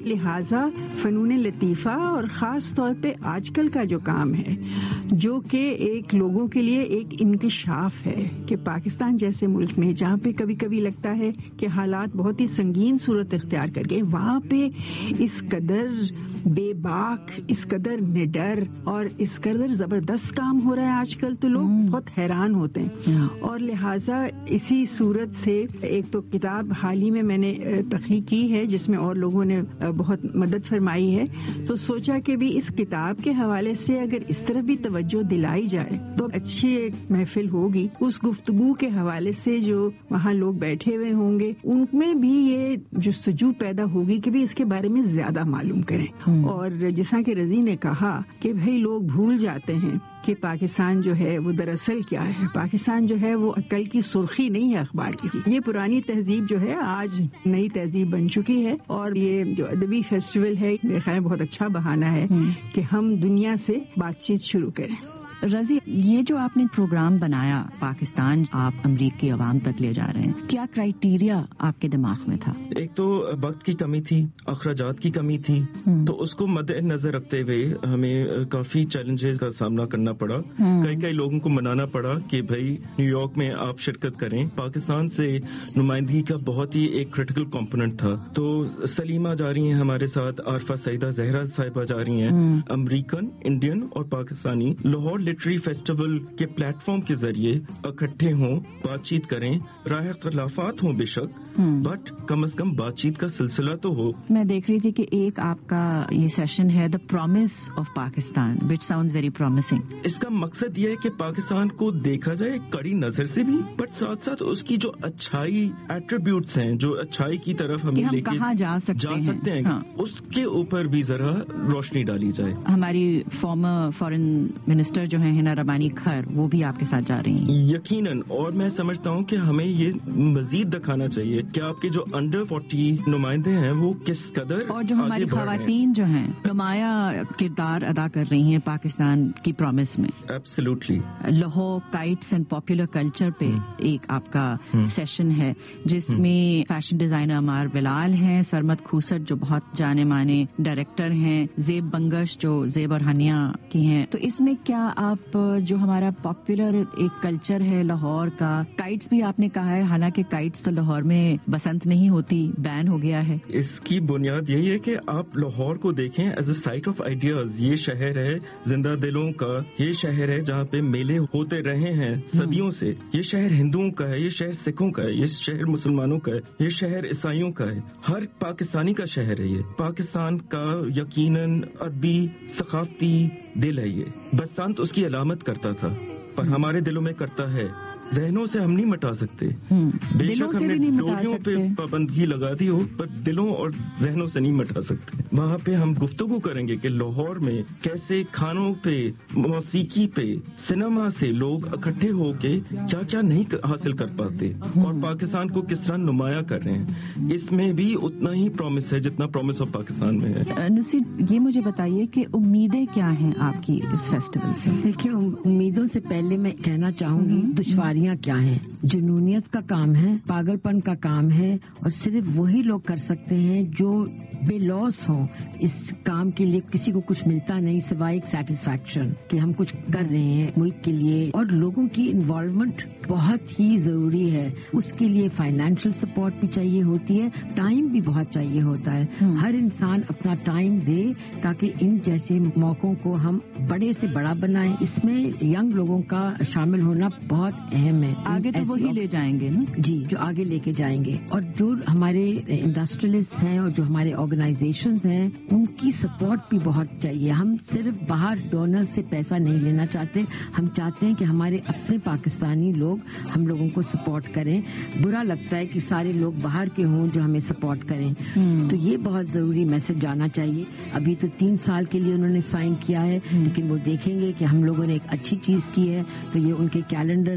لہٰذا فنون لطیفہ اور خاص طور پہ آج کل کا جو کام ہے جو کہ ایک لوگوں کے لیے ایک انکشاف ہے کہ پاکستان جیسے ملک میں جہاں پہ کبھی کبھی لگتا ہے کہ حالات بہت ہی سنگین صورت اختیار کر گئے، وہاں پہ اس قدر بے باک، اس قدر نڈر اور اس قدر زبردست کام ہو رہا ہے آج کل، تو لوگ بہت حیران ہوتے ہیں. اور لہٰذا اسی صورت سے ایک تو کتاب حال ہی میں نے تخلیق کی ہے جس میں اور لوگوں نے بہت مدد فرمائی ہے، تو سوچا کہ بھی اس کتاب کے حوالے سے اگر اس طرف بھی توجہ دلائی جائے تو اچھی ایک محفل ہوگی. اس گفتگو کے حوالے سے جو وہاں لوگ بیٹھے ہوئے ہوں گے ان میں بھی یہ جستجو پیدا ہوگی کہ بھی اس کے بارے میں زیادہ معلوم کریں. اور جیسا کہ رضی نے کہا کہ بھائی لوگ بھول جاتے ہیں کہ پاکستان جو ہے وہ دراصل کیا ہے. پاکستان جو ہے وہ عقل کی سرخی نہیں ہے اخبار کی. یہ پرانی تہذیب جو ہے آج نئی تہذیب بن چکی ہے، اور یہ جو ادبی فیسٹیول ہے میرے خیال میں بہت اچھا بہانہ ہے کہ ہم دنیا سے بات چیت شروع کریں. رضی، یہ جو آپ نے پروگرام بنایا پاکستان آپ امریکی عوام تک لے جا رہے ہیں، کیا کرائیٹیریا آپ کے دماغ میں تھا؟ ایک تو وقت کی کمی تھی، اخراجات کی کمی تھی، تو اس کو مد نظر رکھتے ہوئے ہمیں کافی چیلنجز کا سامنا کرنا پڑا. کئی لوگوں کو منانا پڑا کہ بھائی نیو یارک میں آپ شرکت کریں. پاکستان سے نمائندگی کا بہت ہی ایک کریٹیکل کمپوننٹ تھا. تو سلیمہ جا رہی ہیں ہمارے ساتھ، عارفہ سعیدہ زہرا صاحبہ جا رہی ہیں، امریکن، انڈین اور پاکستانی لاہور لٹری فیسٹیول کے پلیٹ فارم کے ذریعے اکٹھے ہوں، بات چیت کریں. راہ اختلافات ہوں بے شک، بٹ کم از کم بات چیت کا سلسلہ تو ہو. میں دیکھ رہی تھی کہ ایک آپ کا یہ سیشن ہے the promise of Pakistan, which sounds very promising. اس کا مقصد یہ ہے کہ پاکستان کو دیکھا جائے کڑی نظر سے بھی، بٹ ساتھ ساتھ اس کی جو اچھائی ایٹریبیوٹس ہیں، جو اچھائی کی طرف ہم لے کے کہاں جا سکتے ہیں، اس کے اوپر بھی ذرا روشنی ڈالی جائے. ہماری فارمر فارن منسٹر جو ہیں ہنا ربانی کھر، وہ بھی آپ کے ساتھ جا رہی ہیں یقیناً. اور میں سمجھتا ہوں کہ ہمیں یہ مزید دکھانا چاہیے کہ آپ کے جو انڈر 40 نمائندے ہیں وہ کس قدر، اور جو ہماری خواتین جو ہیں نمایاں کردار ادا کر رہی ہیں پاکستان کی پرومس میں. Absolutely. Lahore kites and popular culture پہ ایک آپ کا سیشن ہے جس میں فیشن ڈیزائنر عمار بلال ہیں، سرمد کھوسٹ جو بہت جانے مانے ڈائریکٹر ہیں، زیب بنگش جو زیب اور ہنیا کی ہیں. تو اس میں کیا آپ جو ہمارا پاپولر ایک کلچر ہے لاہور کا، کائٹس بھی آپ نے کہا ہے، حالانکہ کائٹس تو لاہور میں بسنت نہیں ہوتی، بین ہو گیا ہے. اس کی بنیاد یہی ہے کہ آپ لاہور کو دیکھیں as a site of ideas. یہ شہر ہے زندہ دلوں کا، یہ شہر ہے جہاں پہ میلے ہوتے رہے ہیں صدیوں سے. یہ شہر ہندوؤں کا ہے، یہ شہر سکھوں کا ہے، یہ شہر مسلمانوں کا ہے، یہ شہر عیسائیوں کا ہے. ہر پاکستانی کا شہر ہے. یہ پاکستان کا یقیناً ادبی ثقافتی دل ہے. یہ بسنت اس کی علامت کرتا تھا، پر ہمارے دلوں میں کرتا ہے. ذہنوں سے ہم نہیں مٹا سکتے، بے شک ہم نے ڈوریوں پہ پابندگی لگا دی ہو، پر دلوں اور ذہنوں سے نہیں مٹا سکتے. وہاں پہ ہم گفتگو کریں گے کہ لاہور میں کیسے کھانوں پہ، موسیقی پہ، سنیما سے لوگ اکٹھے ہو کے کیا کیا نہیں حاصل کر پاتے اور پاکستان کو کس طرح نمایاں کر رہے ہیں. اس میں بھی اتنا ہی پرومس ہے جتنا پرومس آف پاکستان میں ہے. نصیر، یہ مجھے بتائیے کہ امیدیں کیا ہیں آپ کی اس فیسٹیول سے؟ دیکھیے، امیدوں سے پہلے میں کہنا چاہوں گی دشواریاں کیا ہیں. جنونیت کا کام ہے، پاگل پن کا کام ہے، اور صرف وہی لوگ کر سکتے ہیں جو بے لوس ہوں. اس کام کے لیے کسی کو کچھ ملتا نہیں سوائے ایک سیٹسفیکشن کہ ہم کچھ کر رہے ہیں ملک کے لیے. اور لوگوں کی انوالومنٹ بہت ہی ضروری ہے. اس کے لیے فائنینشیل سپورٹ بھی چاہیے ہوتی ہے، ٹائم بھی بہت چاہیے ہوتا ہے. ہر انسان اپنا ٹائم دے تاکہ ان جیسے موقعوں کو ہم بڑے سے بڑا بنائیں. اس میں ینگ لوگوں کا شامل ہونا بہت اہم ہے. آگے تو وہی لے جائیں گے نا جی، جو آگے لے کے جائیں گے. اور جو ہمارے انڈسٹریلسٹ ہیں اور جو ہمارے آرگنائزیشنز ہیں ان کی سپورٹ بھی بہت چاہیے. ہم صرف باہر ڈونر سے پیسہ نہیں لینا چاہتے، ہم چاہتے ہیں کہ ہمارے اپنے پاکستانی لوگ ہم لوگوں کو سپورٹ کریں. برا لگتا ہے کہ سارے لوگ باہر کے ہوں جو ہمیں سپورٹ کریں. تو یہ بہت ضروری میسج جانا چاہیے. ابھی تو 3 سال کے لیے انہوں نے سائن کیا ہے، لیکن وہ دیکھیں گے کہ ہم لوگوں نے ایک اچھی چیز کی ہے تو یہ ان کے کیلنڈر کا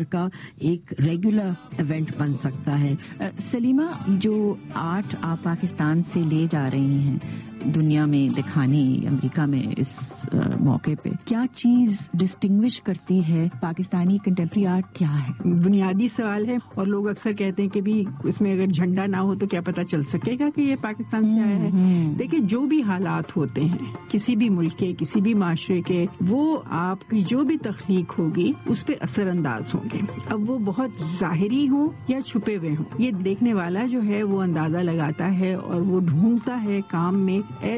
ایک ریگولر ایونٹ بن سکتا ہے. سلیمہ، جو آرٹ آپ پاکستان سے لے جا رہی ہیں دنیا میں دکھانے امریکہ میں اس موقع پہ، کیا چیز ڈسٹنگوش کرتی ہے پاکستانی کنٹمپری آرٹ؟ کیا ہے؟ بنیادی سوال ہے، اور لوگ اکثر کہتے ہیں کہ بھی اس میں اگر جھنڈا نہ ہو تو کیا پتہ چل سکے گا کہ یہ پاکستان سے آیا ہے. دیکھیں، جو بھی حالات ہوتے ہیں کسی بھی ملک کے، کسی بھی معاشرے کے، وہ آپ کی جو بھی تخلیق ہوگی اس پہ اثر انداز ہوں گے. اب وہ بہت ظاہری ہوں یا چھپے ہوئے ہوں، یہ دیکھنے والا جو ہے وہ اندازہ لگاتا ہے اور وہ ڈھونڈتا ہے کام میں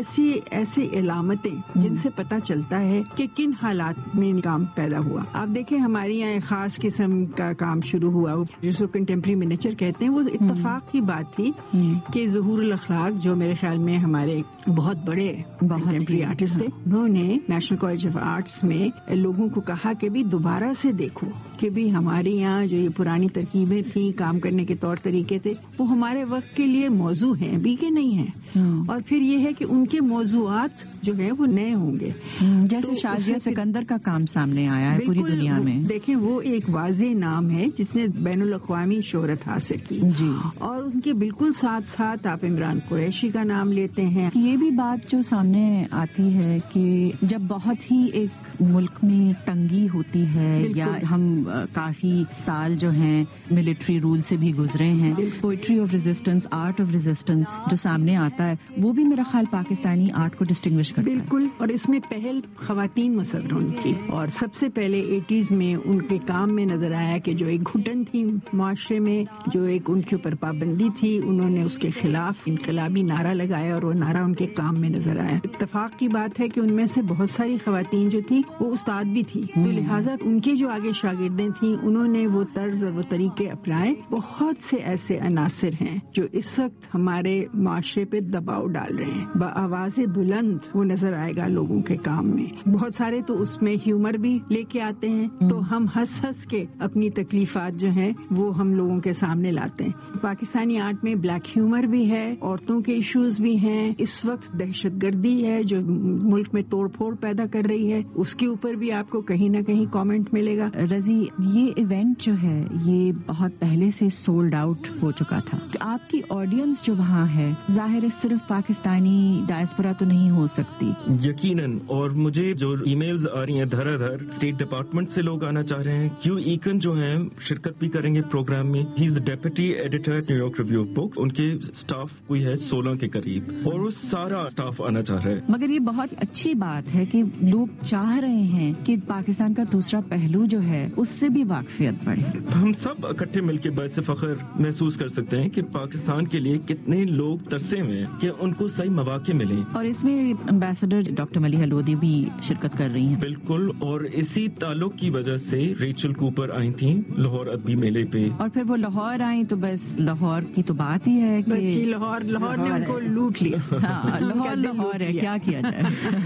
ایسی علامتیں جن سے پتہ چلتا ہے کہ کن حالات میں کام پیدا ہوا. آپ دیکھیں ہمارے یہاں ایک خاص قسم کا کام شروع ہوا جس کو کنٹمپری منیچر کہتے ہیں. وہ اتفاق کی بات تھی کہ ظہور الاخلاق جو میرے خیال میں ہمارے بہت بڑے کنٹمپری آرٹسٹ تھے، انہوں نے نیشنل کالج آف آرٹس میں لوگوں کو کہا کہ بھی دوبارہ سے دیکھو کہ بھی ہمارے یہاں جو یہ پرانی ترکیبیں تھیں، کام کرنے کے طور طریقے تھے، وہ ہمارے وقت کے لیے موضوع ہیں بھی کہ نہیں ہیں. اور پھر یہ ہے کہ ان کے موضوعات جو ہیں وہ نئے ہوں گے. جیسے شازیہ سکندر کا کام سامنے آیا ہے پوری دنیا میں. دیکھیں، وہ ایک واضح نام ہے جس نے بین الاقوامی شہرت حاصل کی. اور ان کے بالکل ساتھ ساتھ آپ عمران قریشی کا نام لیتے ہیں. یہ بھی بات جو سامنے آتی ہے کہ جب بہت ہی ایک ملک میں تنگی ہوتی ہے یا ہم کافی سال جو ہیں ملٹری رول سے بھی گزرے ہیں، poetry of resistance, art of resistance جو سامنے آتا ہے وہ بھی میرا خیال پاکستانی آرٹ کو ڈسٹنگوش کرتا ہے. بالکل. اور اس میں پہل خواتین مصوروں کی، اور سب سے پہلے 80s میں ان کے کام میں نظر آیا کہ جو ایک گھٹن تھی معاشرے میں، جو ایک ان کے اوپر پابندی تھی، انہوں نے اس کے خلاف انقلابی نعرہ لگایا اور وہ نعرہ ان کے کام میں نظر آیا. اتفاق کی بات ہے کہ ان میں سے بہت ساری خواتین جو تھی وہ استاد بھی تھی، تو لہٰذا ان کے جو آگے شاگردیں تھیں انہوں نے وہ طرز اور وہ طریقے اپنائے. بہت سے ایسے عناصر ہیں جو اس وقت ہمارے معاشرے پہ دباؤ ڈال رہے ہیں. بآواز بلند وہ نظر آئے گا لوگوں کے کام میں. بہت سارے تو اس میں ہیومر بھی لے کے آتے ہیں، تو ہم ہنس ہنس کے اپنی تکلیفات جو ہیں وہ ہم لوگوں کے سامنے لاتے ہیں. پاکستانی آرٹ میں بلیک ہیومر بھی ہے، عورتوں کے ایشوز بھی ہیں. اس وقت دہشت گردی ہے جو ملک میں توڑ پھوڑ پیدا کر رہی ہے، اس کے اوپر بھی آپ کو کہیں نہ کہیں کامنٹ ملے گا. رضی، یہ ایونٹ جو ہے یہ بہت پہلے سے سولڈ آؤٹ ہو چکا تھا. آپ کی آڈینس جو وہاں ہے ظاہر ہے صرف پاکستانی ڈائسپورا تو نہیں ہو سکتی. یقیناً. اور مجھے جو ای میلز آ رہی ہیں دھر دھر، اسٹیٹ ڈپارٹمنٹ سے لوگ آنا چاہ رہے ہیں. کیو ایکن جو ہیں شرکت بھی کریں گے پروگرام میں. He is deputy editor New York review of books. ان کے سٹاف کوئی ہے 16 کے قریب، اور وہ سارا سٹاف آنا چاہ رہا ہے. مگر یہ بہت اچھی بات ہے کہ لوگ چاہ رہے ہیں کہ پاکستان کا دوسرا پہلو جو ہے اس سے بھی واقفیت بڑھے. ہم سب اکٹھے مل کے باعث فخر محسوس کر سکتے ہیں کہ پاکستان کے لیے کتنے لوگ ترسے ہوئے ہیں کہ ان کو صحیح مواقع ملیں. اور اس میں امبیسڈر ڈاکٹر ملی ہلودی بھی شرکت کر رہی ہیں. بالکل. اور اسی تعلق کی وجہ سے ریچل کوپر آئی تھیں لاہور ادبی میلے پہ، اور پھر وہ لاہور آئی تو بس لاہور کی تو بات ہی ہے کہ لاہور نے ان کو لوٹ لیا. ہاں، لاہور ہے، کیا کیا جائے.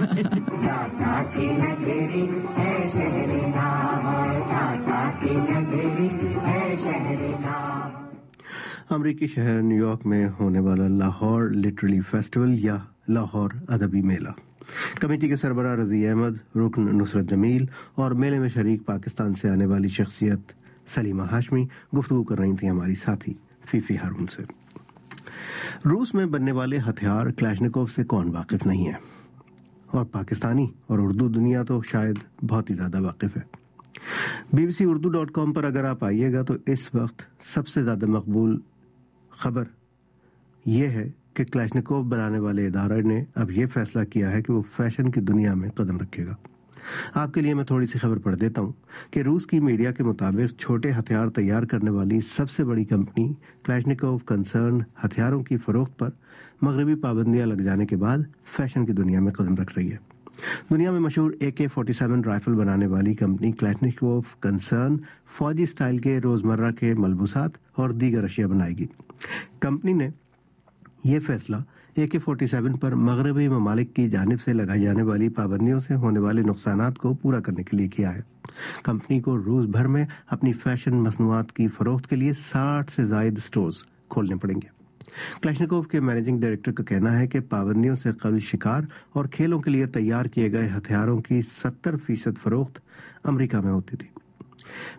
امریکی شہر نیو یارک میں ہونے والا لاہور لٹریری فیسٹیول یا لاہور ادبی میلہ، کمیٹی کے سربراہ رضی احمد، رکن نصرت جمیل اور میلے میں شریک پاکستان سے آنے والی شخصیت سلیمہ ہاشمی گفتگو کر رہی تھیں ہماری ساتھی فیفی ہارون سے. روس میں بننے والے ہتھیار کلاشنکوف سے کون واقف نہیں ہے، اور پاکستانی اور اردو دنیا تو شاید بہت ہی زیادہ واقف ہے. bbc-urdu.com پر اگر آپ آئیے گا تو اس وقت سب سے زیادہ مقبول خبر یہ ہے کہ کلاشنکوف بنانے والے ادارے نے اب یہ فیصلہ کیا ہے کہ وہ فیشن کی دنیا میں قدم رکھے گا. آپ کے لیے میں تھوڑی سی خبر پڑھ دیتا ہوں کہ روس کی میڈیا کے مطابق چھوٹے ہتھیار تیار کرنے والی سب سے بڑی کمپنی کلاشنکوف کنسرن ہتھیاروں کی فروخت پر مغربی پابندیاں لگ جانے کے بعد فیشن کی دنیا میں قدم رکھ رہی ہے. دنیا میں مشہور AK-47 رائفل بنانے والی کمپنی کلاشنکوف کنسرن فوجی سٹائل کے روزمرہ کے ملبوسات اور دیگر اشیاء بنائے گی. کمپنی نے یہ فیصلہ AK-47 پر مغربی ممالک کی جانب سے لگائی جانے والی پابندیوں سے ہونے والے نقصانات کو پورا کرنے کے لیے کیا ہے. کمپنی کو روس بھر میں اپنی فیشن مصنوعات کی فروخت کے لیے 60 سے زائد سٹورز کھولنے پڑیں گے. کلاشنکوف کے مینیجنگ ڈائریکٹر کا کہنا ہے کہ پابندیوں سے قبل شکار اور کھیلوں کے لیے تیار کیے گئے ہتھیاروں کی 70% فروخت امریکہ میں ہوتی تھی.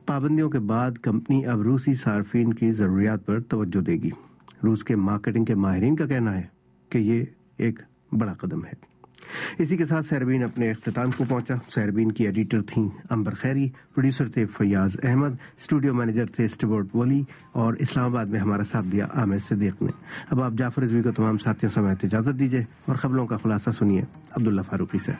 پابندیوں کے بعد کمپنی اب روسی صارفین کی ضروریات پر توجہ دے گی۔ روس کے مارکیٹنگ کے ماہرین کا کہنا ہے کہ یہ ایک بڑا قدم ہے۔ اسی کے ساتھ سہربین اپنے اختتام کو پہنچا۔ سہربین کی ایڈیٹر تھیں امبر خیری، پروڈیوسر تھے فیاض احمد، اسٹوڈیو مینیجر تھے اسٹیورٹ ولی، اور اسلام آباد میں ہمارا ساتھ دیا عامر صدیق نے۔ اب آپ جعفر رضوی کو تمام ساتھیوں سمیت اجازت دیجیے اور خبروں کا خلاصہ سنیے عبداللہ فاروقی سے۔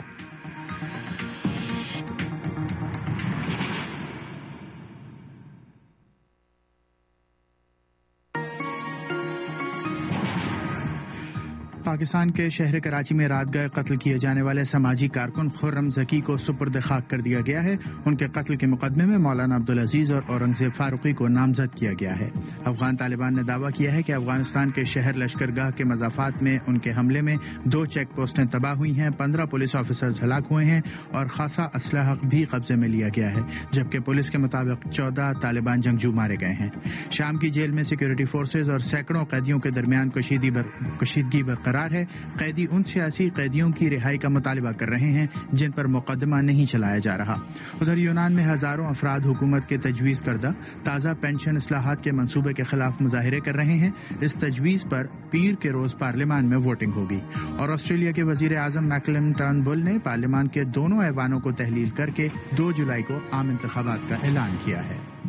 پاکستان کے شہر کراچی میں رات گئے قتل کیے جانے والے سماجی کارکن خرم ذکی کو سپرد خاک کر دیا گیا ہے۔ ان کے قتل کے مقدمے میں مولانا عبدالعزیز اور اورنگزیب فاروقی کو نامزد کیا گیا ہے۔ افغان طالبان نے دعویٰ کیا ہے کہ افغانستان کے شہر لشکرگاہ کے مضافات میں ان کے حملے میں 2 چیک پوسٹیں تباہ ہوئی ہیں، 15 پولیس آفیسرز ہلاک ہوئے ہیں اور خاصا اسلحہ بھی قبضے میں لیا گیا ہے، جبکہ پولیس کے مطابق 14 طالبان جنگجو مارے گئے ہیں۔ شام کی جیل میں سیکورٹی فورسز اور سینکڑوں قیدیوں کے درمیان کشیدگی برقرار ہے۔ قیدی ان سیاسی قیدیوں کی رہائی کا مطالبہ کر رہے ہیں جن پر مقدمہ نہیں چلایا جا رہا۔ ادھر یونان میں ہزاروں افراد حکومت کے تجویز کردہ تازہ پینشن اصلاحات کے منصوبے کے خلاف مظاہرے کر رہے ہیں۔ اس تجویز پر پیر کے روز پارلیمان میں ووٹنگ ہوگی۔ اور آسٹریلیا کے وزیر اعظم میکلم ٹرنبل نے پارلیمان کے دونوں ایوانوں کو تحلیل کر کے 2 جولائی کو عام انتخابات کا اعلان کیا ہے۔